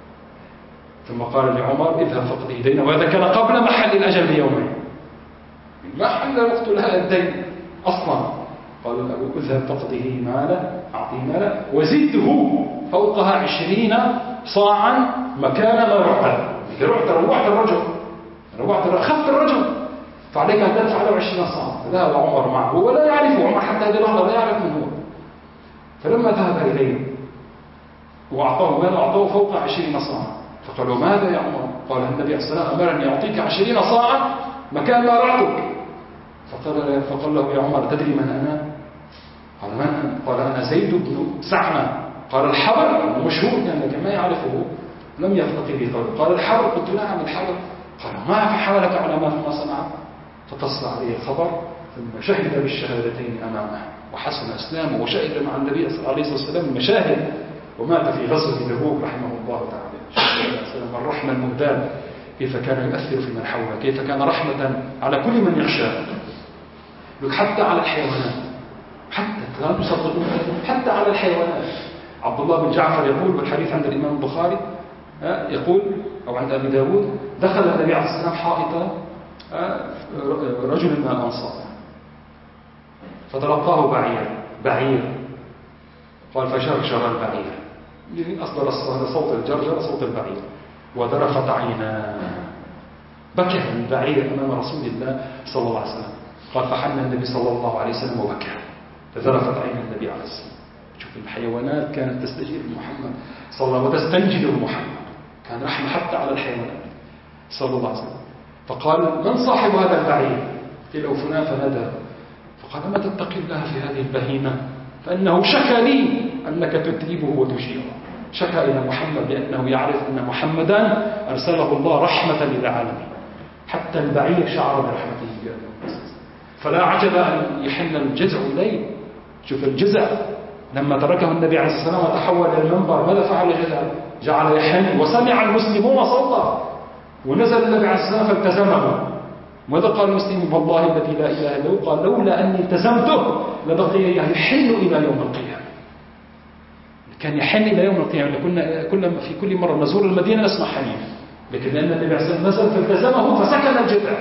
ثم قال لعمر: اذهب فاقض دينه. وهذا كان قبل محل الأجل بيومين، ما حل وقت لها الدين أصلا. قال له: اذهب فاقضه ماله، أعطيه ماله، وزده فوقها عشرين صاعا مكان ما رعت. إذا رعت روعت الرجل، روعت أخذت الرجل، فعليك أن تدفع له عشرين صاعا. ذهب عمر معه ولا يعرفه، عمر حتى هذه اللحظة لا يعرف من هو. فلما ذهب إليه وأعطاه مال أعطاه فوق عشرين صاعا. فقالوا ماذا يا عمر؟ قال النبي عليه الصلاة والسلام أمرني أعطيك عشرين صاعا مكان ما رأتك. فقال, فقال له يا عمر تدري من أنا؟ قال من أنا؟ قال أنا زيد بن سعمة. قال الحبر مشهور كان لكن ما يعرفه لم يلتقي به قبل. قال الحبر؟ قلت نعم الحبر. قال ما في حالك على ما صنع. فتصل عليه الخبر ثم شهد بالشهادتين أمامه وحسن إسلامه وشهد مع النبي عليه الصلاة والسلام المشاهد ومات في غزوة تبوك رحمه الله تعالى. شهد الرحمة المهداة كيف كان يؤثر في من حوله، كيف كان رحمة على كل من يخشاه، حتى على الحيوانات، حتى لا تصدقون حتى على الحيوانات. عبد الله بن جعفر يقول بالحديث عند الإمام البخاري يقول أو عند أبي داود دخل النبي عليه الصلاة والسلام حائط رجل من الأنصار فتلقاه بعير بعير قال فشرشر البعير، أصدر صوت الجرجر صوت البعير وذرفت عيناه، بكى البعير أمام رسول الله صلى الله عليه وسلم. قال فحن النبي صلى الله عليه وسلم وبكى فذرفت عين النبي عليه الصلاة والسلام. شوف الحيوانات كانت تستجيب محمد صلى الله عليه وسلم وتستنجد محمد، كان رحمة حتى على الحيوانات صلى الله عليه وسلم. فقال من صاحب هذا البعير؟ قيل له فلان فنادى. فقال ما تتقي الله في هذه البهيمة فإنه شكى لي أنك تتعبه وتشيره، شكى إلى محمد لأنه يعرف أن محمدا أرسله الله رحمة للعالمين. حتى البعير شعر برحمته بأنه. فلا عجب أن يحن الجزع إليه. شوف الجزع لما تركه النبي عليه الصلاة والسلام وتحول إلى المنبر ماذا فعل الجزع؟ جعل يحن وسمع المسلمون صوته ونزل النبي عليه الصلاة والسلام فالتزمه. ماذا قال المسلمون؟ والله الذي لا إله إلا هو قال لولا أني التزمته لبقي يحن إلى يوم القيامة. كان يحن إلى يوم القيامة. كنا كل في كل مرة نزور المدينة نسمع حنين، لكن لأن النبي عليه الصلاة والسلام نزل فالتزمه فسكن الجذع.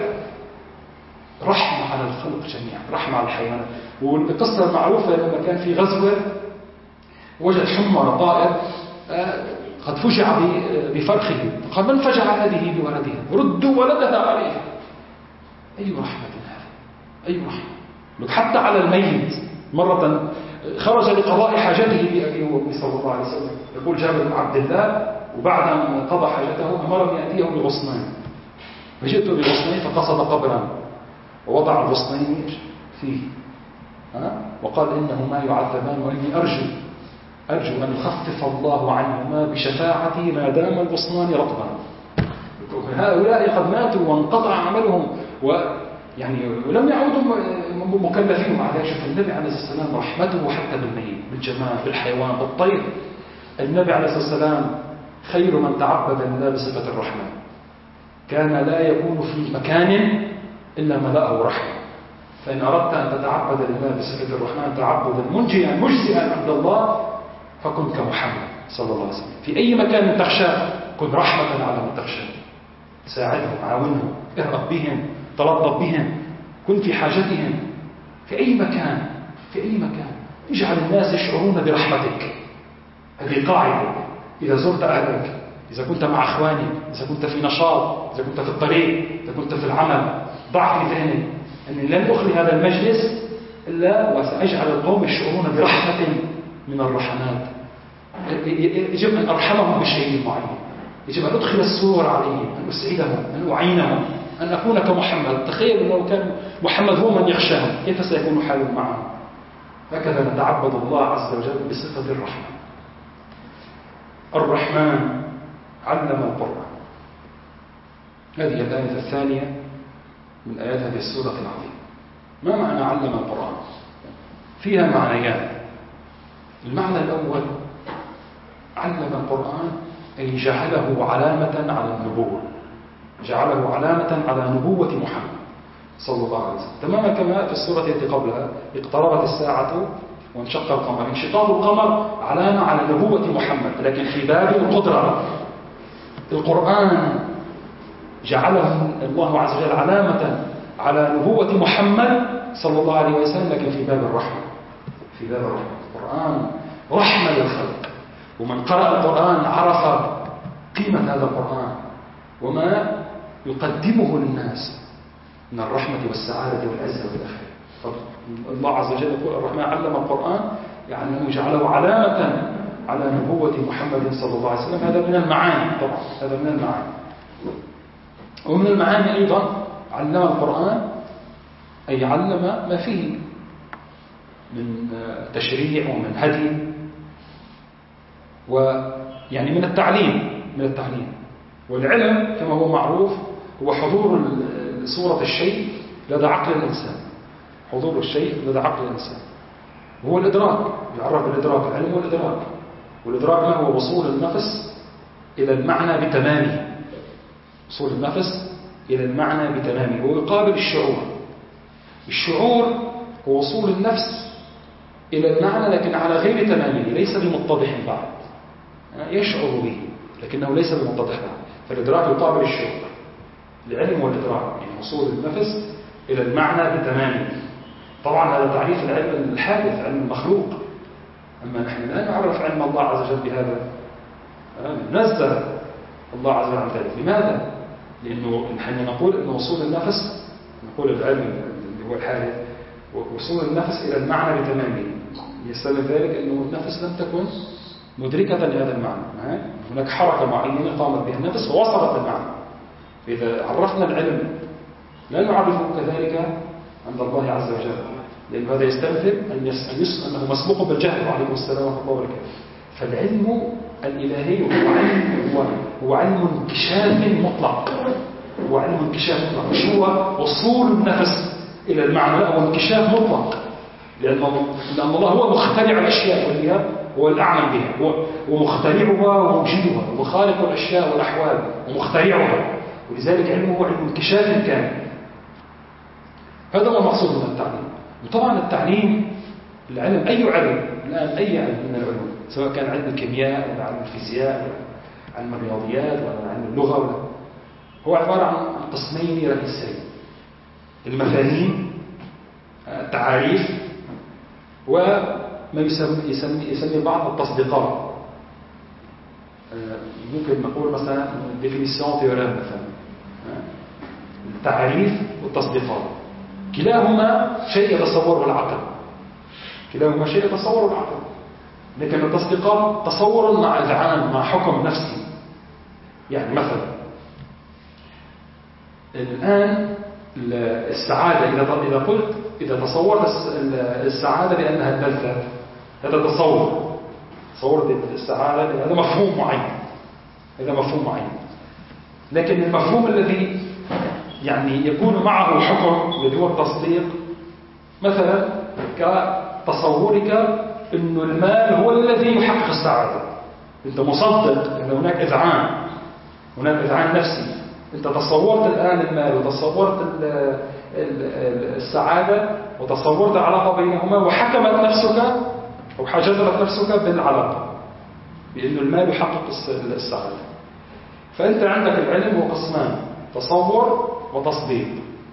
رحمة على الخلق جميعا، رحمة على الحيوانات. والقصة المعروفة لما كان في غزوة وجد حمر طائر قد فجع بفرخه، قال من فجع هذه بولدها؟ ردوا ولدها عليها. أي رحمة هذا، أي رحمة. حتى على الميت مرة خرج لقضاء حاجته بأبيه وأمه صلى الله عليه وسلم. يقول جابر بن عبد الله وبعد أن قضى حاجته أمرني يأتيه بغصنين، فجئت بغصنين فقصد قبرا ووضع الغصنين فيه ها؟ وقال إنهما يعذبان وإني أرجو أرجو أن يخفف الله عنهما بشفاعتي ما دام الغصنان رطبا. هؤلاء قد ماتوا وانقطع عملهم ويعني ولم يعودوا مكلفين مع ذلك. شوف النبي عليه الصلاة والسلام رحمته حتى بالميت بالجمال بالحيوان بالطير. النبي عليه الصلاة والسلام خير من تعبد لله بصفة الرحمة. كان لا يكون في مكان إلا ملأه رحمة. فإن أردت أن تتعبد لله بصفة الرحمن تعبدا منجيا مجزئا عند الله فكن كمحمد صلى الله عليه وسلم. في أي مكان تخشى كن رحمة على من تخشى، ساعدهم عاونهم ارأب بهم تلطف بهم كن في حاجتهم في أي مكان في أي مكان. اجعل الناس يشعرون برحمتك. هذه قاعدة. إذا زرت أهلك، إذا كنت مع أخوانك، إذا كنت في نشاط، إذا كنت في الطريق، إذا كنت في العمل، ضع في ذهنك أني لن أخلي هذا المجلس إلا وسأجعل القوم يشعرون برحمة من الرحمات. يجب أن أرحمهم بشيء معين، يجب أن أدخل السرور عليهم، أن أسعدهم، أن أعينهم، أن أكون كمحمد. تخيل لو كان محمد هو من يخشاهم كيف سيكون حالهم معهم. هكذا نتعبد الله عز وجل بصفة الرحمة. الرحمن علم القرآن. هذه الآية الثانية من آيات هذه السورة العظيمة. ما معنى علم القرآن؟ فيها معنيان. المعنى الأول علم القرآن أي جعله علامة على النبوة، جعله علامة على نبوة محمد صلى الله عليه وسلم. تماما كما في السورة التي قبلها اقتربت الساعة وانشق القمر. انشقاق القمر علامة على نبوة محمد، لكن في باب القدرة. القرآن جعله الله عز وجل علامة على نبوة محمد صلى الله عليه وسلم، لكن في باب الرحمة. في باب الرحمة. القرآن رحمة للخلق، ومن قرأ القرآن عرف قيمة هذا القرآن وما يقدمه للناس من الرحمة والسعادة والعزة والخير. الله عز وجل يقول الرحمن علم القرآن، يعني أنه جعله علامة على نبوة محمد صلى الله عليه وسلم. هذا من المعاني طبعا، هذا من المعاني. ومن المعاني أيضا علم القرآن أي علم ما فيه من تشريع ومن هدي، ويعني من التعليم من التعليم والعلم كما هو معروف هو حضور صورة الشيء لدى عقل الإنسان، حضور الشيء لدى عقل الإنسان، وهو الإدراك، يعرف بالإدراك، العلم والإدراك. والإدراك ما هو؟ وصول النفس إلى المعنى بتمامه، وصول النفس إلى المعنى بتمامه، ويقابل الشعور. الشعور هو وصول النفس إلى المعنى لكن على غير تمامه، ليس بمتضح بعد، يشعر به لكنه ليس بمتضح بعد. فالإدراك يقابل الشعور، العلم والإدراك يعني وصول النفس إلى المعنى بتمامه. طبعا هذا تعريف العلم الحادث، علم المخلوق. أما نحن لا نعرف علم الله عز وجل بهذا، نزه الله عز وجل عن ذلك. لماذا؟ لأنه نحن نقول أن وصول النفس، نقول العلم اللي هو الحادث وصول النفس إلى المعنى بتمامه، يستلزم ذلك أنه النفس لم تكن مدركة لهذا المعنى، هناك حركة معينة قامت بها النفس ووصلت المعنى. فإذا عرفنا العلم لا نعرفه كذلك عند الله عز وجل، لأن هذا يستلزم أن يس... أنه مسبوق بالجهل. وعليكم السلام ورحمة الله وبركاته. فالعلم الإلهي هو علم هو, هو علم انكشاف مطلق، هو علم انكشاف مطلق، مش هو وصول النفس إلى المعنى، لا، هو انكشاف مطلق. لأن لأن الله هو مخترع الأشياء وهي هو الأعلم بها، هو ومخترعها وموجدها وخالق الأشياء والأحوال ومخترعها، ولذلك علمه هو علم انكشاف كامل. هذا هو المقصود من التعليم. وطبعا التعليم، العلم، أي علم الآن، أي علم من العلوم، سواء كان علم الكيمياء ولا علم الفيزياء ولا علم الرياضيات ولا علم اللغة ولا، هو عبارة عن قسمين رئيسيين: المفاهيم، التعاريف، وما يسمي, يسمي, يسمي بعض التصديقات. ممكن نقول مثلا definition théorème مثلا، التعاريف والتصديقات، كلاهما شيء يتصوره العقل، كلاهما شيء يتصوره العقل. لكن التصديقات تصور مع إذعان، مع حكم نفسي. يعني مثلا الآن السعادة، إذا قلت إذا تصورت السعادة بأنها اللذة، هذا تصور، تصور السعادة، هذا مفهوم معين، هذا مفهوم معين. لكن المفهوم الذي يعني يكون معه حكم الذي هو التصديق، مثلا كتصورك أن المال هو الذي يحقق السعادة، أنت مصدق أن هناك إذعان، هناك إذعان نفسي. أنت تصورت الآن المال وتصورت السعادة وتصورت علاقة بينهما، وحكمت نفسك أو حجزت نفسك بالعلاقة بأن المال يحقق السعادة. فأنت عندك العلم هو قسمان: تصور وتصديق.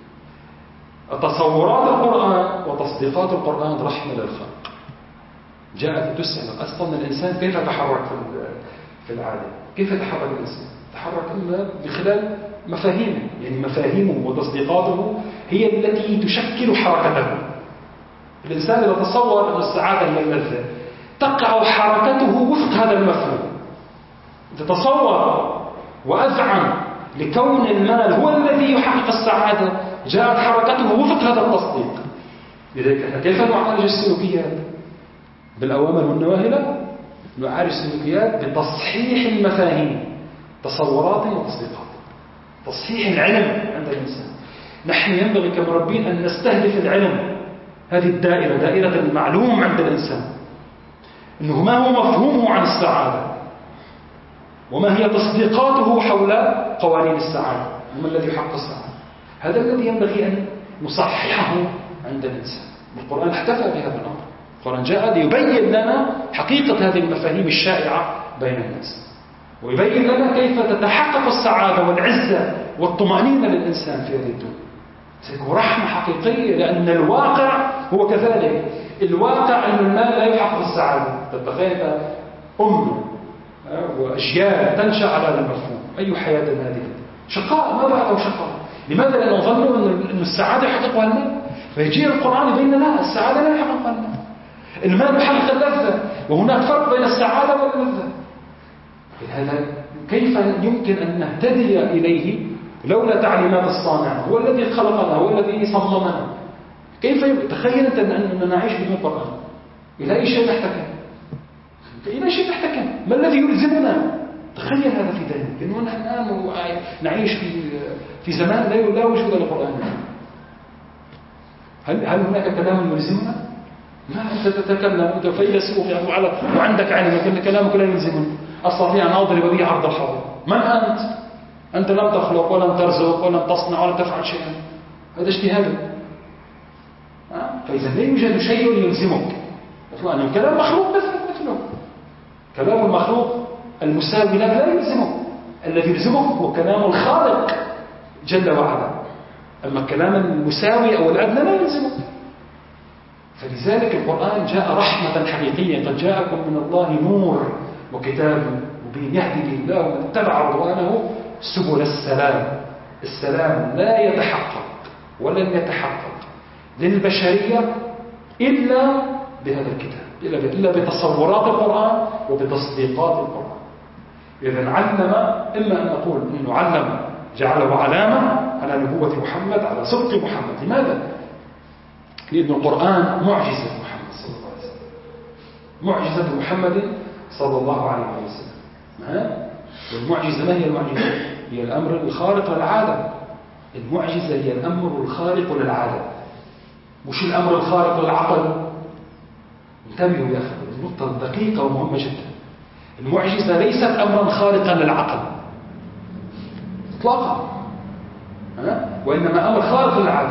تصورات القرآن وتصديقات القرآن رحمة للخلق، جاءت تسأل أصلا الإنسان كيف يتحرك في العالم، كيف يتحرك الإنسان؟ يتحرك إلا بخلال مفاهيمه، يعني مفاهيمه وتصديقاته هي التي تشكل حركته. الإنسان إذا تصور أن السعادة هي اللذة، تقع حركته وفق هذا المفهوم. إذا تصور وأذعن لكون المال هو الذي يحقق السعادة، جاءت حركته وفق هذا التصديق. لذلك كيف نعالج السلوكيات؟ بالأوامر والنواهي؟ لا، نعالج السلوكيات بتصحيح المفاهيم، تصورات وتصديقات، تصحيح العلم عند الإنسان. نحن ينبغي كمربين أن نستهدف العلم، هذه الدائرة، دائرة المعلوم عند الإنسان، إنه ما هو مفهومه عن السعادة، وما هي تصديقاته حول قوانين السعادة، وما الذي يحقق السعادة. هذا الذي ينبغي أن نصححه عند الإنسان. القرآن احتفى بهذا الأمر، القرآن جاء ليبين لنا حقيقة هذه المفاهيم الشائعة بين الناس، ويبين لنا كيف تتحقق السعادة والعزة والطمأنينة للإنسان في هذه الدنيا. سيكون رحمة حقيقية، لأن الواقع هو كذلك. الواقع أن المال لا يحقق السعادة. تتخيل أم وأجيال تنشأ على هذا المفهوم، أي حياة هذه؟ شقاء، ما بعده شقاء. لماذا؟ لأنه ظنوا أن السعادة يحققها المال، فيجي القرآن يبين لنا السعادة لا يحققها المال. المال يحقق اللذة، وهناك فرق بين السعادة واللذة. هذا كيف يمكن أن نهتدي إليه لولا تعليمات الصانع؟ هو الذي خلقنا، هو الذي صممنا. كيف يمكن؟ تخيل أنت أننا نعيش بدون القرآن، إلى أي شيء نحتكم؟ إلى أي شيء نحتكم؟ ما الذي يلزمنا؟ تخيل هذا في ذهنك، لأنه نحن الآن نعيش في في زمان لا وجود للقرآن. هل هل هناك كلام يلزمنا؟ ما أنت تتكلم، أنت فيلسوف وعلى وعندك علم، لكن كلامك لا يلزمني. أستطيع أن أضرب به عرض الحائط. من أنت؟ أنت لم تخلق ولم ترزق ولم تصنع ولم تفعل شيئا. هذا اجتهاد. فإذا لا يوجد شيء يلزمك، أنه كلام مخلوق مثله. كلام المخلوق المساوي له لا يلزمك. الذي يلزمك هو كلام الخالق جل وعلا. أما الكلام المساوي أو الأدنى لا يلزمك. فلذلك القرآن جاء رحمة حقيقية. قد جاءكم من الله نور وكتاب مبين يهدي به الله من اتبع رضوانه سبل السلام. السلام لا يتحقق ولن يتحقق للبشرية إلا بهذا الكتاب، إلا بتصورات القرآن وبتصديقات القرآن. إذن علم، إما أن نقول أنه علم جعله علامة على نبوة محمد، على صدق محمد. لماذا؟ لأن القرآن معجزة محمد صلى الله عليه وسلم، معجزة محمد صلى الله عليه وسلم. ها؟ والمعجزة ما هي المعجزة؟ هي الأمر الخارق للعادة. المعجزة هي الأمر الخارق للعادة، مش الأمر الخارق للعقل. انتبهوا يا أخي، النقطة دقيقة ومهمة جدا. المعجزة ليست أمرا خارقا للعقل إطلاقا، وإنما أمر خارق للعادة.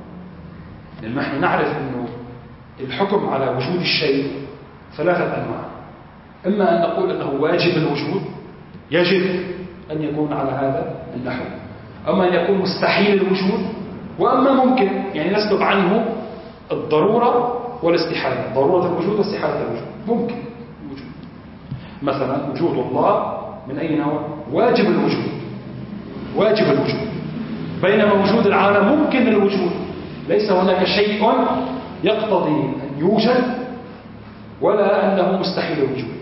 لأن نحن نعرف أنه الحكم على وجود الشيء ثلاثة أنواع. إما أن نقول أنه واجب الوجود، يجب أن يكون على هذا النحو، أما أن يكون مستحيل الوجود، وأما ممكن، يعني نسلب عنه الضرورة والاستحالة، ضرورة الوجود واستحالة الوجود. ممكن الوجود، مثلا وجود الله من أي نوع؟ واجب الوجود، واجب الوجود. بينما وجود العالم ممكن الوجود، ليس هناك شيء يقتضي أن يوجد ولا أنه مستحيل الوجود.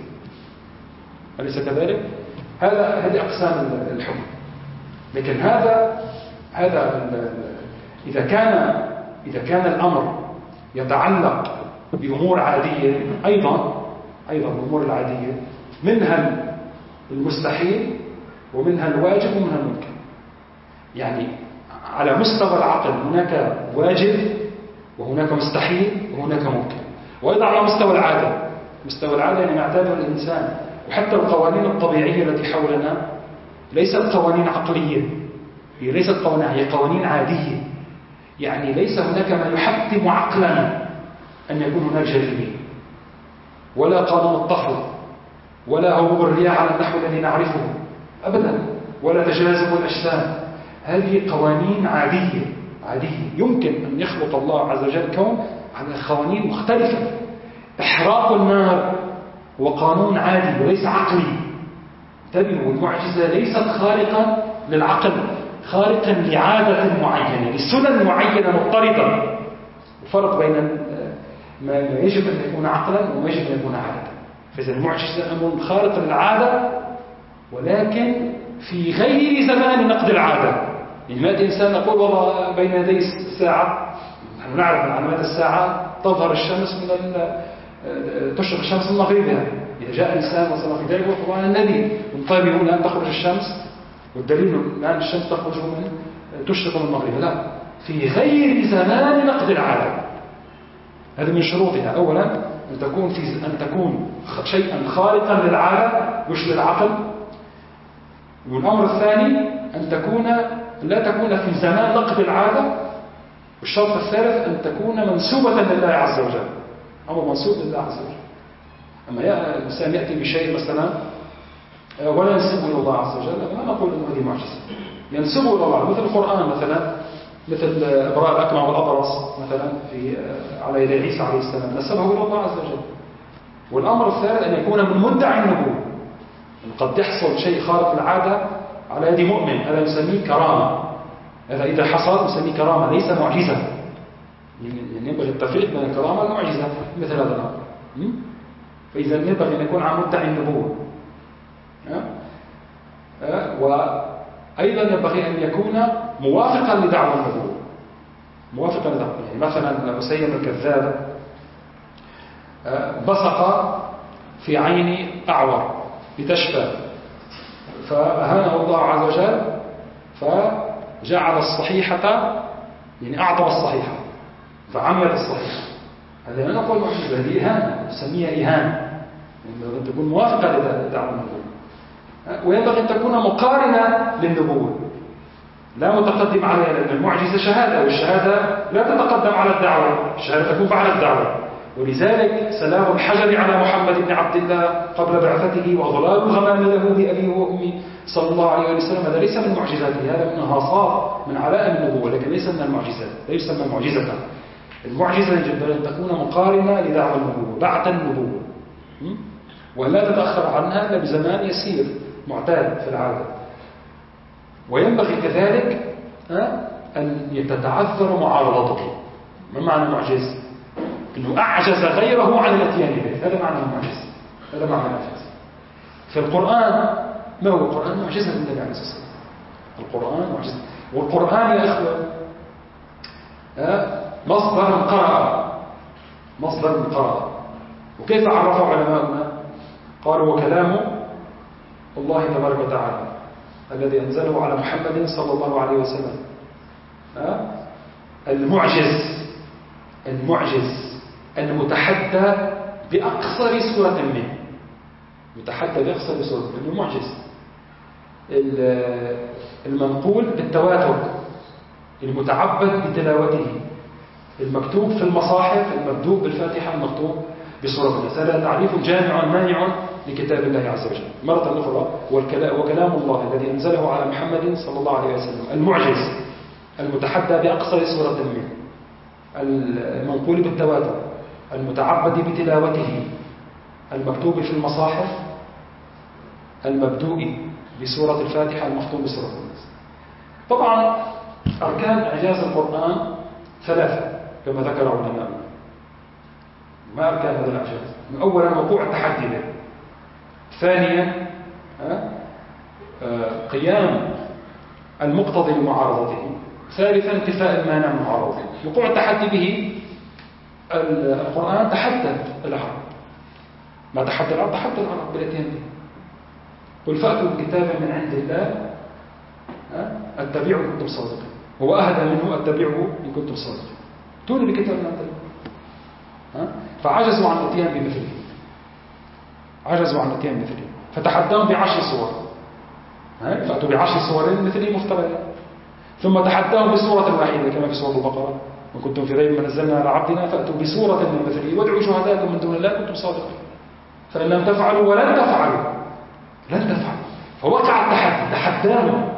أليس كذلك؟ هذا هذه أقسام الحكم. لكن هذا هذا إذا كان إذا كان الأمر يتعلق بأمور عادية، أيضا أيضا الأمور العادية منها المستحيل ومنها الواجب ومنها الممكن. يعني على مستوى العقل هناك واجب وهناك مستحيل وهناك ممكن. وأيضا على مستوى العادة، مستوى العادة يعني معتاد الإنسان، وحتى القوانين الطبيعية التي حولنا ليست قوانين عقلية، هي ليست قوانين، هي قوانين عادية. يعني ليس هناك ما يحتم عقلنا أن يكون هناك جاذبية، ولا قانون الطفل، ولا هبوب الرياح على النحو الذي نعرفه أبدا، ولا تجاذب الأجسام. هذه قوانين عادية عادية. يمكن أن يخلق الله عز وجل كون على قوانين مختلفة. إحراق النار هو قانون عادي وليس عقلي. انتبهوا، المعجزة ليست خارقة للعقل، خارقا لعادة معينة، لسنن معينة مضطردة. الفرق بين ما يجب أن يكون عقلا وما يجب أن يكون عادة. فإذا المعجزة أمر خارق للعادة ولكن في غير زمان نقد العادة. يعني ما إنسان نقول والله بين يدي الساعة، نحن نعرف من علامات الساعة تظهر الشمس من تشرق الشمس من مغربها. إذا جاء إنسان وصل في ذلك وقال النبي انتبهوا الآن تخرج الشمس، والدليل الآن الشمس تخرج من تشرق من مغربها. لا، في غير زمان نقد العادة. هذا من شروطها. أولا أن تكون في أن تكون شيئا خارقا للعادة مش للعقل. والأمر الثاني أن تكون لا تكون في زمان نقد العادة. والشرط الثالث أن تكون منسوبة لله عز وجل، أمر منسوب لله عز وجل. أما الإنسان يأتي بشيء مثلا ولا ينسبه إلى الله عز وجل، ما نقول أنه هذه معجزة. ينسبه إلى الله، مثل القرآن مثلا، مثل إبراء الأكمع والأبرص مثلا في على يد عيسى عليه السلام، نسبه إلى الله عز وجل. والأمر الثالث أن يكون من مدعي النبوة. قد يحصل شيء خارق العادة على يد مؤمن، هذا نسميه كرامة. هذا إذا حصل نسميه كرامة ليس معجزة. يعني ينبغي التفريق بين الكرامة والمعجزة مثل هذا الأمر. فإذا ينبغي أن يكون عن مدعي النبوة. وأيضا ينبغي أن يكون موافقا لدعوى النبوة، موافقا لدعوى. يعني مثلا مسيلمة الكذاب بصق في عين أعور لتشفى، فأهانه الله عز وجل فجعل الصحيحة، يعني أعطى الصحيحة فعمل الصحيحة. هذا لا نقول معجزة، هذه إهانة، نسميها إهانة. ينبغي أن تكون موافقة لدعوى النبوة، وينبغي أن تكون مقارنة للنبوة لا متقدم عليها، لأن المعجزة شهادة، والشهادة لا تتقدم على الدعوة، الشهادة تكون بعد الدعوة. ولذلك سلام الحجر على محمد بن عبد الله قبل بعثته وظلال الغمام له بأبي وأمي صلى الله عليه وسلم، هذا ليس من معجزاته، هذا من هاصات من علائم النبوة، لكن ليس من المعجزات، لا يسمى معجزة. المعجزة يجب أن تكون مقارنة لدعوى النبوة بعد النبوة، ولا تتأخر عنها إلا بزمان يسير معتاد في العادة. وينبغي كذلك أن تتعذر معارضته. ما معنى معجز؟ أنه أعجز غيره عن الاتيان به، هذا معنى المعجز، هذا معنى الإعجاز. في القرآن ما هو القرآن؟ معجزة للنبي عليه الصلاة والسلام. القرآن معجزة، والقرآن يا إخوة مصدر قرأ، مصدر قرأ. وكيف عرفه علماؤنا؟ قالوا وكلام الله تبارك وتعالى الذي أنزله على محمد صلى الله عليه وسلم. المعجز، المعجز المتحدى بأقصر سورة منه، متحدى بأقصر سورة منه معجز. المنقول بالتواتر، المتعبد بتلاوته، المكتوب في المصاحف، المبدوء بالفاتحة، المكتوب بسورة الناس. هذا تعريف جامع مانع لكتاب الله عز وجل. مرة أخرى، وكلام الله الذي أنزله على محمد صلى الله عليه وسلم المعجز المتحدى بأقصر سورة منه، المنقول بالتواتر، المتعبد بتلاوته، المكتوب في المصاحف، المبدوء بسورة الفاتحة، المختوم بسورة الناس. طبعا أركان إعجاز القرآن ثلاثة كما ذكر علماء. ما أركان هذا الإعجاز؟ أولا وقوع التحدي به، ثانيا قيام المقتضي لمعارضته، ثالثا انتفاء المانع من معارضته. وقوع التحدي به، القرآن تحدى العرب، ما تحدى العرب تحدى العرب بالاتيان به. قل فأتوا بكتاب من عند الله اتبعه إن كنتم صادقين، هو أهدى منه اتبعه إن كنتم صادقين. توني بكتاب من عند الله، فعجزوا عن الاتيان بمثله، عجزوا عن الاتيان بمثله، فتحداهم بعشر صور، فأتوا بعشر صور مثله مفتريات، ثم تحداهم بسورة واحدة كما في سورة البقرة، وإن كنتم في ريب ما نزلنا على عبدنا فأتوا بسورة من مثله وادعوا شهداءكم من دون الله كنتم صادقين، فإن لم تفعلوا ولن تفعلوا لن تفعلوا. فوقع التحدي، تحداهم،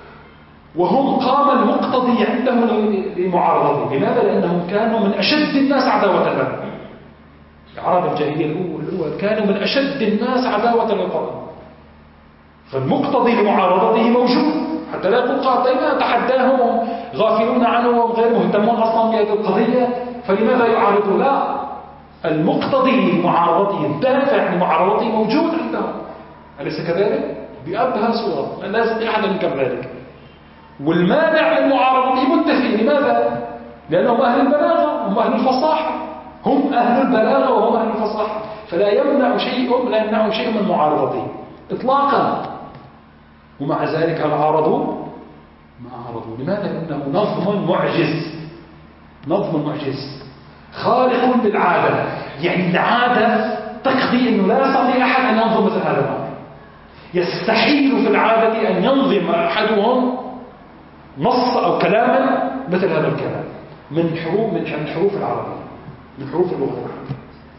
وهم قام المقتضي عندهم لمعارضته. لماذا؟ لأنهم كانوا من أشد الناس عداوة له. العرب الجاهلية الأول كانوا من أشد الناس عداوة للقرآن، فالمقتضي لمعارضته موجود، حتى لا يقول قال طيب تحداهم غافلون عنه وغير مهتمون أصلا بهذه القضية فلماذا يعارضوا؟ لا، المقتضي لمعارضته، الدافع لمعارضته موجود عندهم، أليس كذلك؟ بأبهى صورة لا يستطيع أحد أن ينكر ذلك. والمانع من معارضته منتفي. لماذا؟ لأنهم أهل البلاغة، هم أهل الفصاحة، هم أهل البلاغة وهم أهل الفصاحة، فلا يمنع شيء لا يمنع شيء من معارضته إطلاقا. ومع ذلك هل عارضوا؟ ما عارضوا. لماذا؟ لأنه نظم معجز، نظم معجز خارق للعادة. يعني العادة تقضي أنه لا يستطيع أحد أن ينظم مثل هذا الأمر. يستحيل في العادة أن ينظم أحدهم نص أو كلاما مثل هذا الكلام من حروف من حروف العربية، من حروف اللغة العربية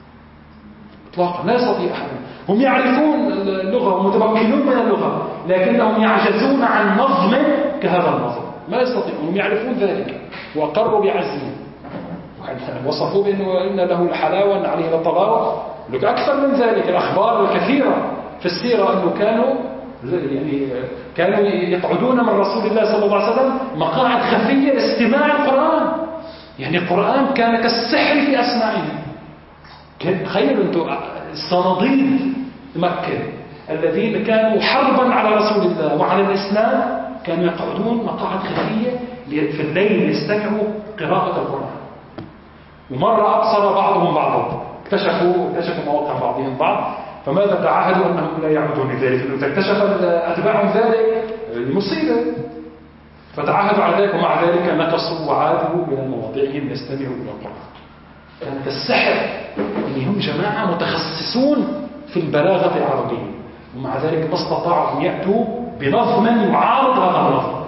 إطلاقا، لا يستطيع أحد. هم يعرفون اللغة ومتمكنون من اللغة، لكنهم يعجزون عن نظم كهذا النظم، ما يستطيعون. هم يعرفون ذلك وأقروا بعزمه، وصفوا بأنه إن له الحلاوة وأن عليه الطغاوة. لك أكثر من ذلك، الأخبار الكثيرة في السيرة أنه كانوا يعني كانوا يقعدون من رسول الله صلى الله عليه وسلم مقاعد خفية لاستماع القرآن. يعني القرآن كان كالسحر في أسماعهم. تخيلوا أنتم صناديد مكة الذين كانوا حربا على رسول الله وعلى الإسلام كانوا يقعدون مقاعد خفية في الليل يستمعوا قراءة القرآن. ومرة أبصر بعضهم بعضا، اكتشفوا اكتشفوا مواقع بعضهم بعض، فماذا تعاهدوا أنهم لا يعودون لذلك، لأنه إذا اكتشف أتباعهم ذلك المصيبة، فتعاهدوا على ذلك، ومع ذلك نقصوا وعادوا إلى مواضعهم يستمعوا إلى القرآن. كانت السحر أن هم جماعة متخصصون في البلاغة العربية، ومع ذلك ما استطاعوا أن يأتوا بنظم يعارض هذا النظم.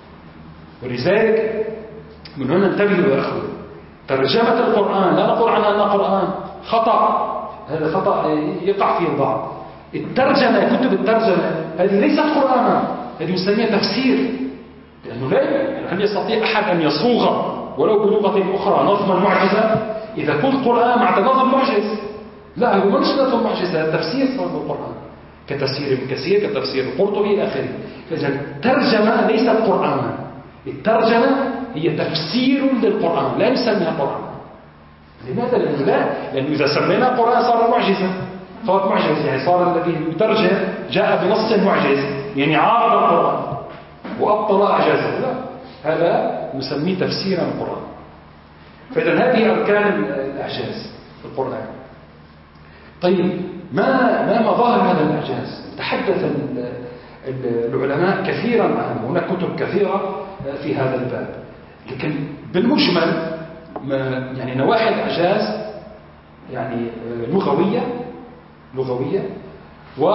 ولذلك من هنا انتبهوا يا أخوة، ترجمة القرآن لا نقول عنها أنها قرآن، خطأ، هذا خطأ يقع فيه البعض. الترجمة، كتب الترجمة هذه ليست قرآنا، هذه نسميها تفسير، لأنه لا هل يستطيع أحد أن يصوغ ولو بلغة أخرى نظما معجزة؟ إذا قلت قرآن مع نظم معجز، لا هو مش نظم معجزة، التفسير صار بالقرآن كتفسير ابن كثير، كتفسير القرطبي إلى آخره. فإذا الترجمة ليست قرآنا، الترجمة هي تفسير للقرآن، لا نسميها قرآن. لماذا؟ لأنه لا لأنه إذا سمينا قرآن صار معجزة، صار معجز، يعني صار الذي يترجم جاء بنص معجز، يعني عارض القرآن وأبطل أعجازه، لا، هذا نسميه تفسيرا القرآن. فإذا هذه أركان الإعجاز في القرآن. طيب ما ما مظاهر هذا الإعجاز؟ تحدث العلماء كثيرا عنه، هناك كتب كثيرة في هذا الباب، لكن بالمجمل يعني نواحي الإعجاز يعني لغوية لغوية و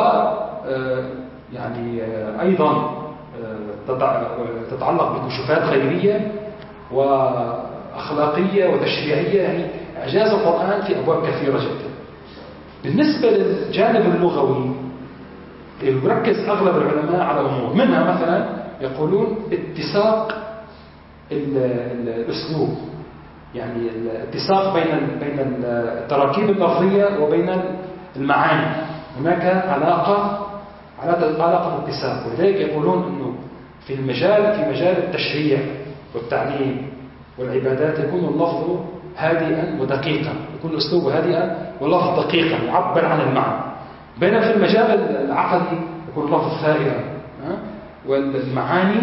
يعني أيضا تتعلق بكشوفات خيرية وأخلاقية وتشريعية، يعني إعجاز القرآن في أبواب كثيرة جدا. بالنسبة للجانب اللغوي يركز أغلب العلماء على أمور، منها مثلا يقولون اتساق الأسلوب، يعني الاتساق بين بين التراكيب اللفظية وبين المعاني، هناك علاقة علاقة اتساق. ولذلك يقولون أنه في المجال في مجال التشريع والتعليم والعبادات يكون اللفظ هادئا ودقيقا، يكون الأسلوب هادئا واللفظ دقيقا يعبر عن المعنى. بينما في المجال العقدي يكون اللفظ ثائرا والمعاني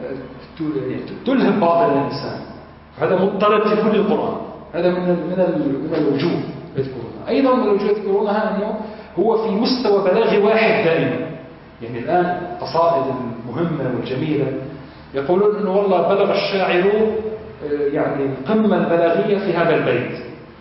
تلهم باطن الإنسان. هذا مضطرد في كل القرآن، هذا من من من الوجوه يذكرونها. أيضا من الوجوه يذكرونها أنه هو في مستوى بلاغي واحد دائما. يعني الآن القصائد المهمة والجميلة يقولون أنه والله بلغ الشاعر يعني القمة البلاغية في هذا البيت،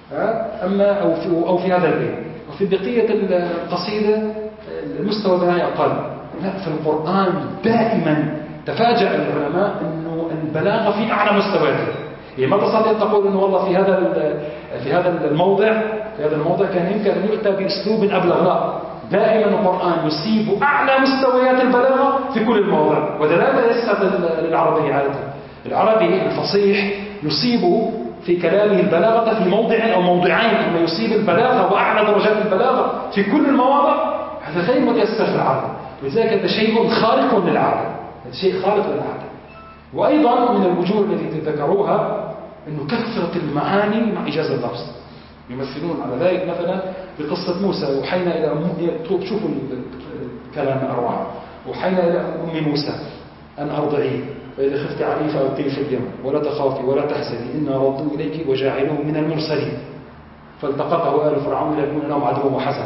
أما أو في أو في هذا البيت، وفي بقية القصيدة المستوى البلاغي أقل. لا، في القرآن دائما تفاجأ العلماء أنه البلاغة في أعلى مستوياته. يعني ما تستطيع تقول أنه والله في هذا في هذا الموضع في هذا الموضع كان يمكن أن يؤتى بأسلوب أبلغ، لا، دائما القرآن يصيب أعلى مستويات البلاغة في كل المواضع، وهذا لا يسهل للعربي عادة. العربي الفصيح يصيب في كلامه البلاغة في موضع أو موضعين، أما يصيب البلاغة وأعلى درجات البلاغة في كل المواضع، هذا غير متيسر في العربي. لذلك هذا شيء خارق للعادة، هذا شيء خارق للعادة. وأيضا من الوجوه التي ذكروها أنه كثرة المعاني مع إيجاز اللفظ. يمثلون على ذلك مثلا بقصة موسى، وحينا إلى أم، شوفوا الكلام أروع، وحينا إلى أم موسى أن أرضعيه فإذا خفت عليه فألقيه في اليم ولا تخافي ولا تحزني إنا ردوا إليك وجاعلوه من المرسلين فالتقطه آل فرعون ليكون لهم عدوا وحزنا.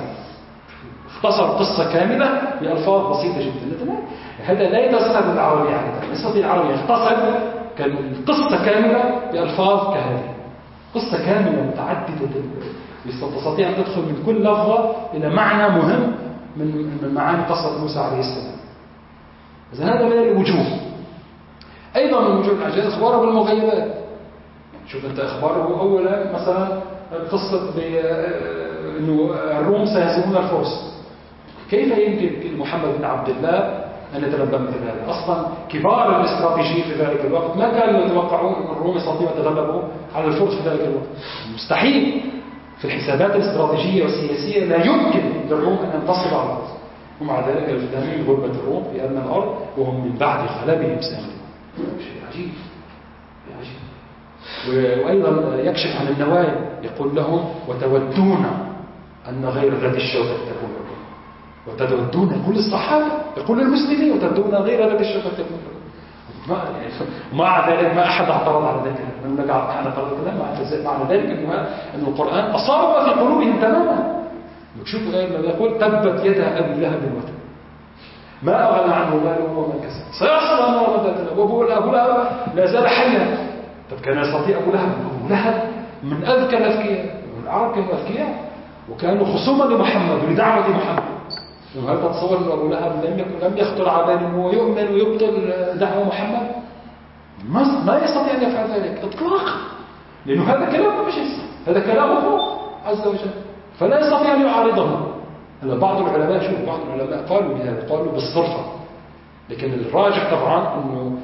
اختصر قصة كاملة بألفاظ بسيطة جدا. هذا لا يتسهل العربي عادة، يستطيع العربي يختصر قصة كاملة بألفاظ كهذه، قصة كاملة متعددة، تستطيع أن تدخل من كل لفظة إلى معنى مهم من معاني قصة موسى عليه السلام. إذن هذا من الوجوه. أيضا من وجوه الإعجاز أخباره بالمغيبات. شوف أنت أخباره أولا مثلا قصة بأنه الروم سيهزمون الفرس، كيف يمكن محمد بن عبد الله أن يتنبأ مثل هذا؟ أصلا كبار الاستراتيجيين في ذلك الوقت ما كانوا يتوقعون أن الروم يستطيعوا يتغلبوا على الفرس في ذلك الوقت، مستحيل. في الحسابات الاستراتيجية والسياسية لا يمكن للروم أن ينتصروا على الفرس، ومع ذلك الإسلاميين غربة الروم في أدنى الأرض وهم من بعد غلبهم سيغلبون. شيء عجيب عجيب. وأيضا يكشف عن النوايا، يقول لهم وتودون أن غير ذات الشوكة تكون لكم وتودون كل الصحابة يقول للمسلمين وتودون غير ذات الشوكة تكون لكم. مع ذلك ما أحد اعترض على ذلك. من أحد اعترض مع ذلك أن القرآن أصاب في قلوبهم تماما. شوفوا يقول تبت يدا أبي لهب وتب ما أغنى عنه ماله وما كسب سيصلى نارا ذات لهب وأبو لهب لا زال حيا. طب كان يستطيع أبو لهب أبو لهب من أذكى الأذكياء والعرب كانوا أذكياء وكانوا خصوما لمحمد ولدعوة محمد. وهل تتصور أن أبو لهب لم يكن لم يخطر على باله ويؤمن ويبطل دعوة محمد؟ ما يستطيع أن يفعل ذلك إطلاقا لأنه هذا كلام مش هذا كلام الله عز وجل فلا يستطيع أن يعارضه. هلا بعض العلماء شوف بعض العلماء قالوا بهذا قالوا بالصرفة لكن الراجح طبعا أنه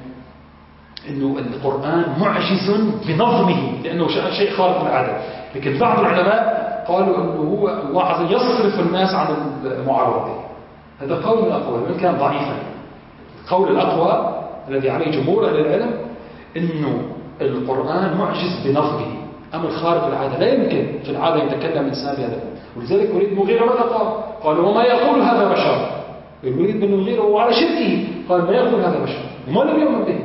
إنه القرآن معجز بنظمه لأنه شيء خارق العادة. لكن بعض العلماء قالوا أنه هو الله عز وجل يصرف الناس عن المعارضة. هذا قول من الأقوال وإن كان ضعيفا. القول الأقوى الذي عليه جمهور أهل العلم أنه القرآن معجز بنظمه أما الخارق العادة لا يمكن في العادة يتكلم إنسان بهذا. ولذلك وليد مغيرة ماذا قال؟ قال وما يقول هذا بشر. الوليد بن مغيرة وعلى شركه قال ما يقول هذا بشر وما لم يؤمن به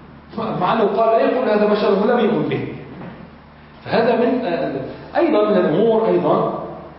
مع أنه قال لا يقول هذا بشر ولم يؤمن به. فهذا من أيضا من الأمور أيضا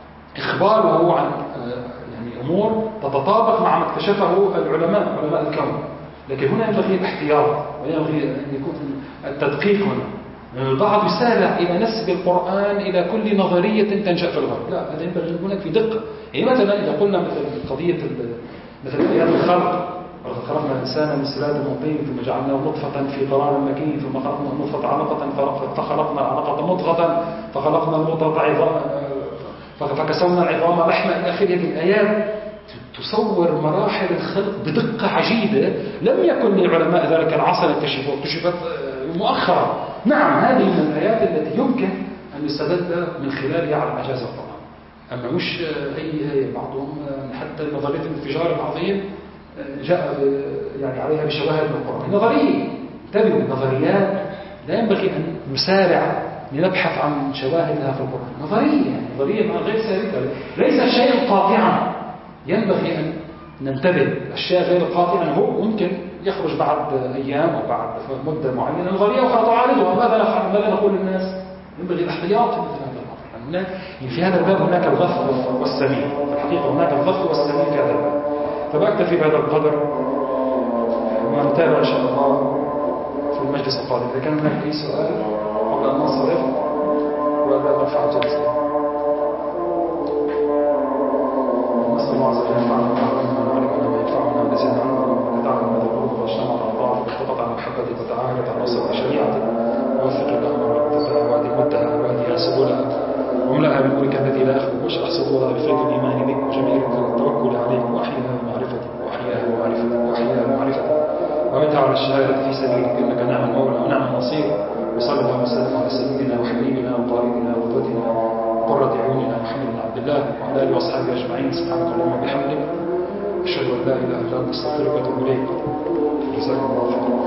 إخباره عن يعني أمور تتطابق مع ما اكتشفه العلماء علماء الكون. لكن هنا ينبغي الاحتياط وينبغي أن يكون التدقيق هنا. البعض يسارع إلى نسب القرآن إلى كل نظرية تنشأ في الغرب. لا هذا ينبغي أن يكون في دقة. يعني مثلا إذا قلنا مثل قضية مثل آيات الخلق ولقد خلقنا الإنسان من سلالة من طين ثم جعلناه نطفة في قرار مكين ثم خلقنا النطفة علقة فخلقنا العلقة مضغة فخلقنا المضغة عظاما فكسونا العظام لحما إلى آخره. هذه الآيات تصور مراحل الخلق بدقة عجيبة لم يكن للعلماء ذلك العصر يكتشفوها اكتشفت مؤخرا. نعم هذه من الآيات التي يمكن أن يستدل من خلالها على إعجاز القرآن. أما مش أي آية. بعضهم حتى نظرية الانفجار العظيم جاء يعني عليها بشواهد من القرآن. نظرية انتبهوا نظريات لا ينبغي أن نسارع لنبحث عن شواهدها في القرآن. نظرية نظرية مع غير ثابتة ليس الشيء قاطعا. ينبغي أن ننتبه الأشياء غير القاطعة هو ممكن يخرج بعد أيام أو بعد مدة معينة نظرية أخرى تعارضها. ماذا نفعل؟ ماذا نقول للناس؟ ينبغي الاحتياط مثل هذا الأمر. هناك في هذا الباب هناك الغث والسمين. في الحقيقة هناك الغث والسمين في هذا الباب. فبأكتفي بهذا القدر ونتابع إن شاء الله في المجلس القادم. إذا كان هناك أي سؤال قبل أن ننصرف ولا نرفع الجلسة. نسأل الله عز وجل أن ينفعنا بما علمنا وما ينفعنا ونزلنا عنه ونتعلم من القلوب واجتمعت على طاعته واتفقت على محبته وتعاهدت على نصرة شريعته ووفق اللهم ورحمتها وهدي مدها وهديها سبلها واملأها بنورك الذي لا يخلو واشرح صدورها بفيض الإيمان بك وجميل التوكل عليك وأحيها بمعرفتك وأحياها بمعرفتك وأحياها بمعرفتك ومتع على الشهادة في سبيلك إنك نعم المولى ونعم النصير. وصلى الله وسلم على سيدنا وحبيبنا وقائدنا وقدوتنا قرة عيوننا محمد بن عبد الله وعلى آله وأصحابه أجمعين. سبحانك اللهم وبحمدك أشهد أن لا إله إلا أنت أستغفرك وأتوب إليك. جزاكم الله خيرا.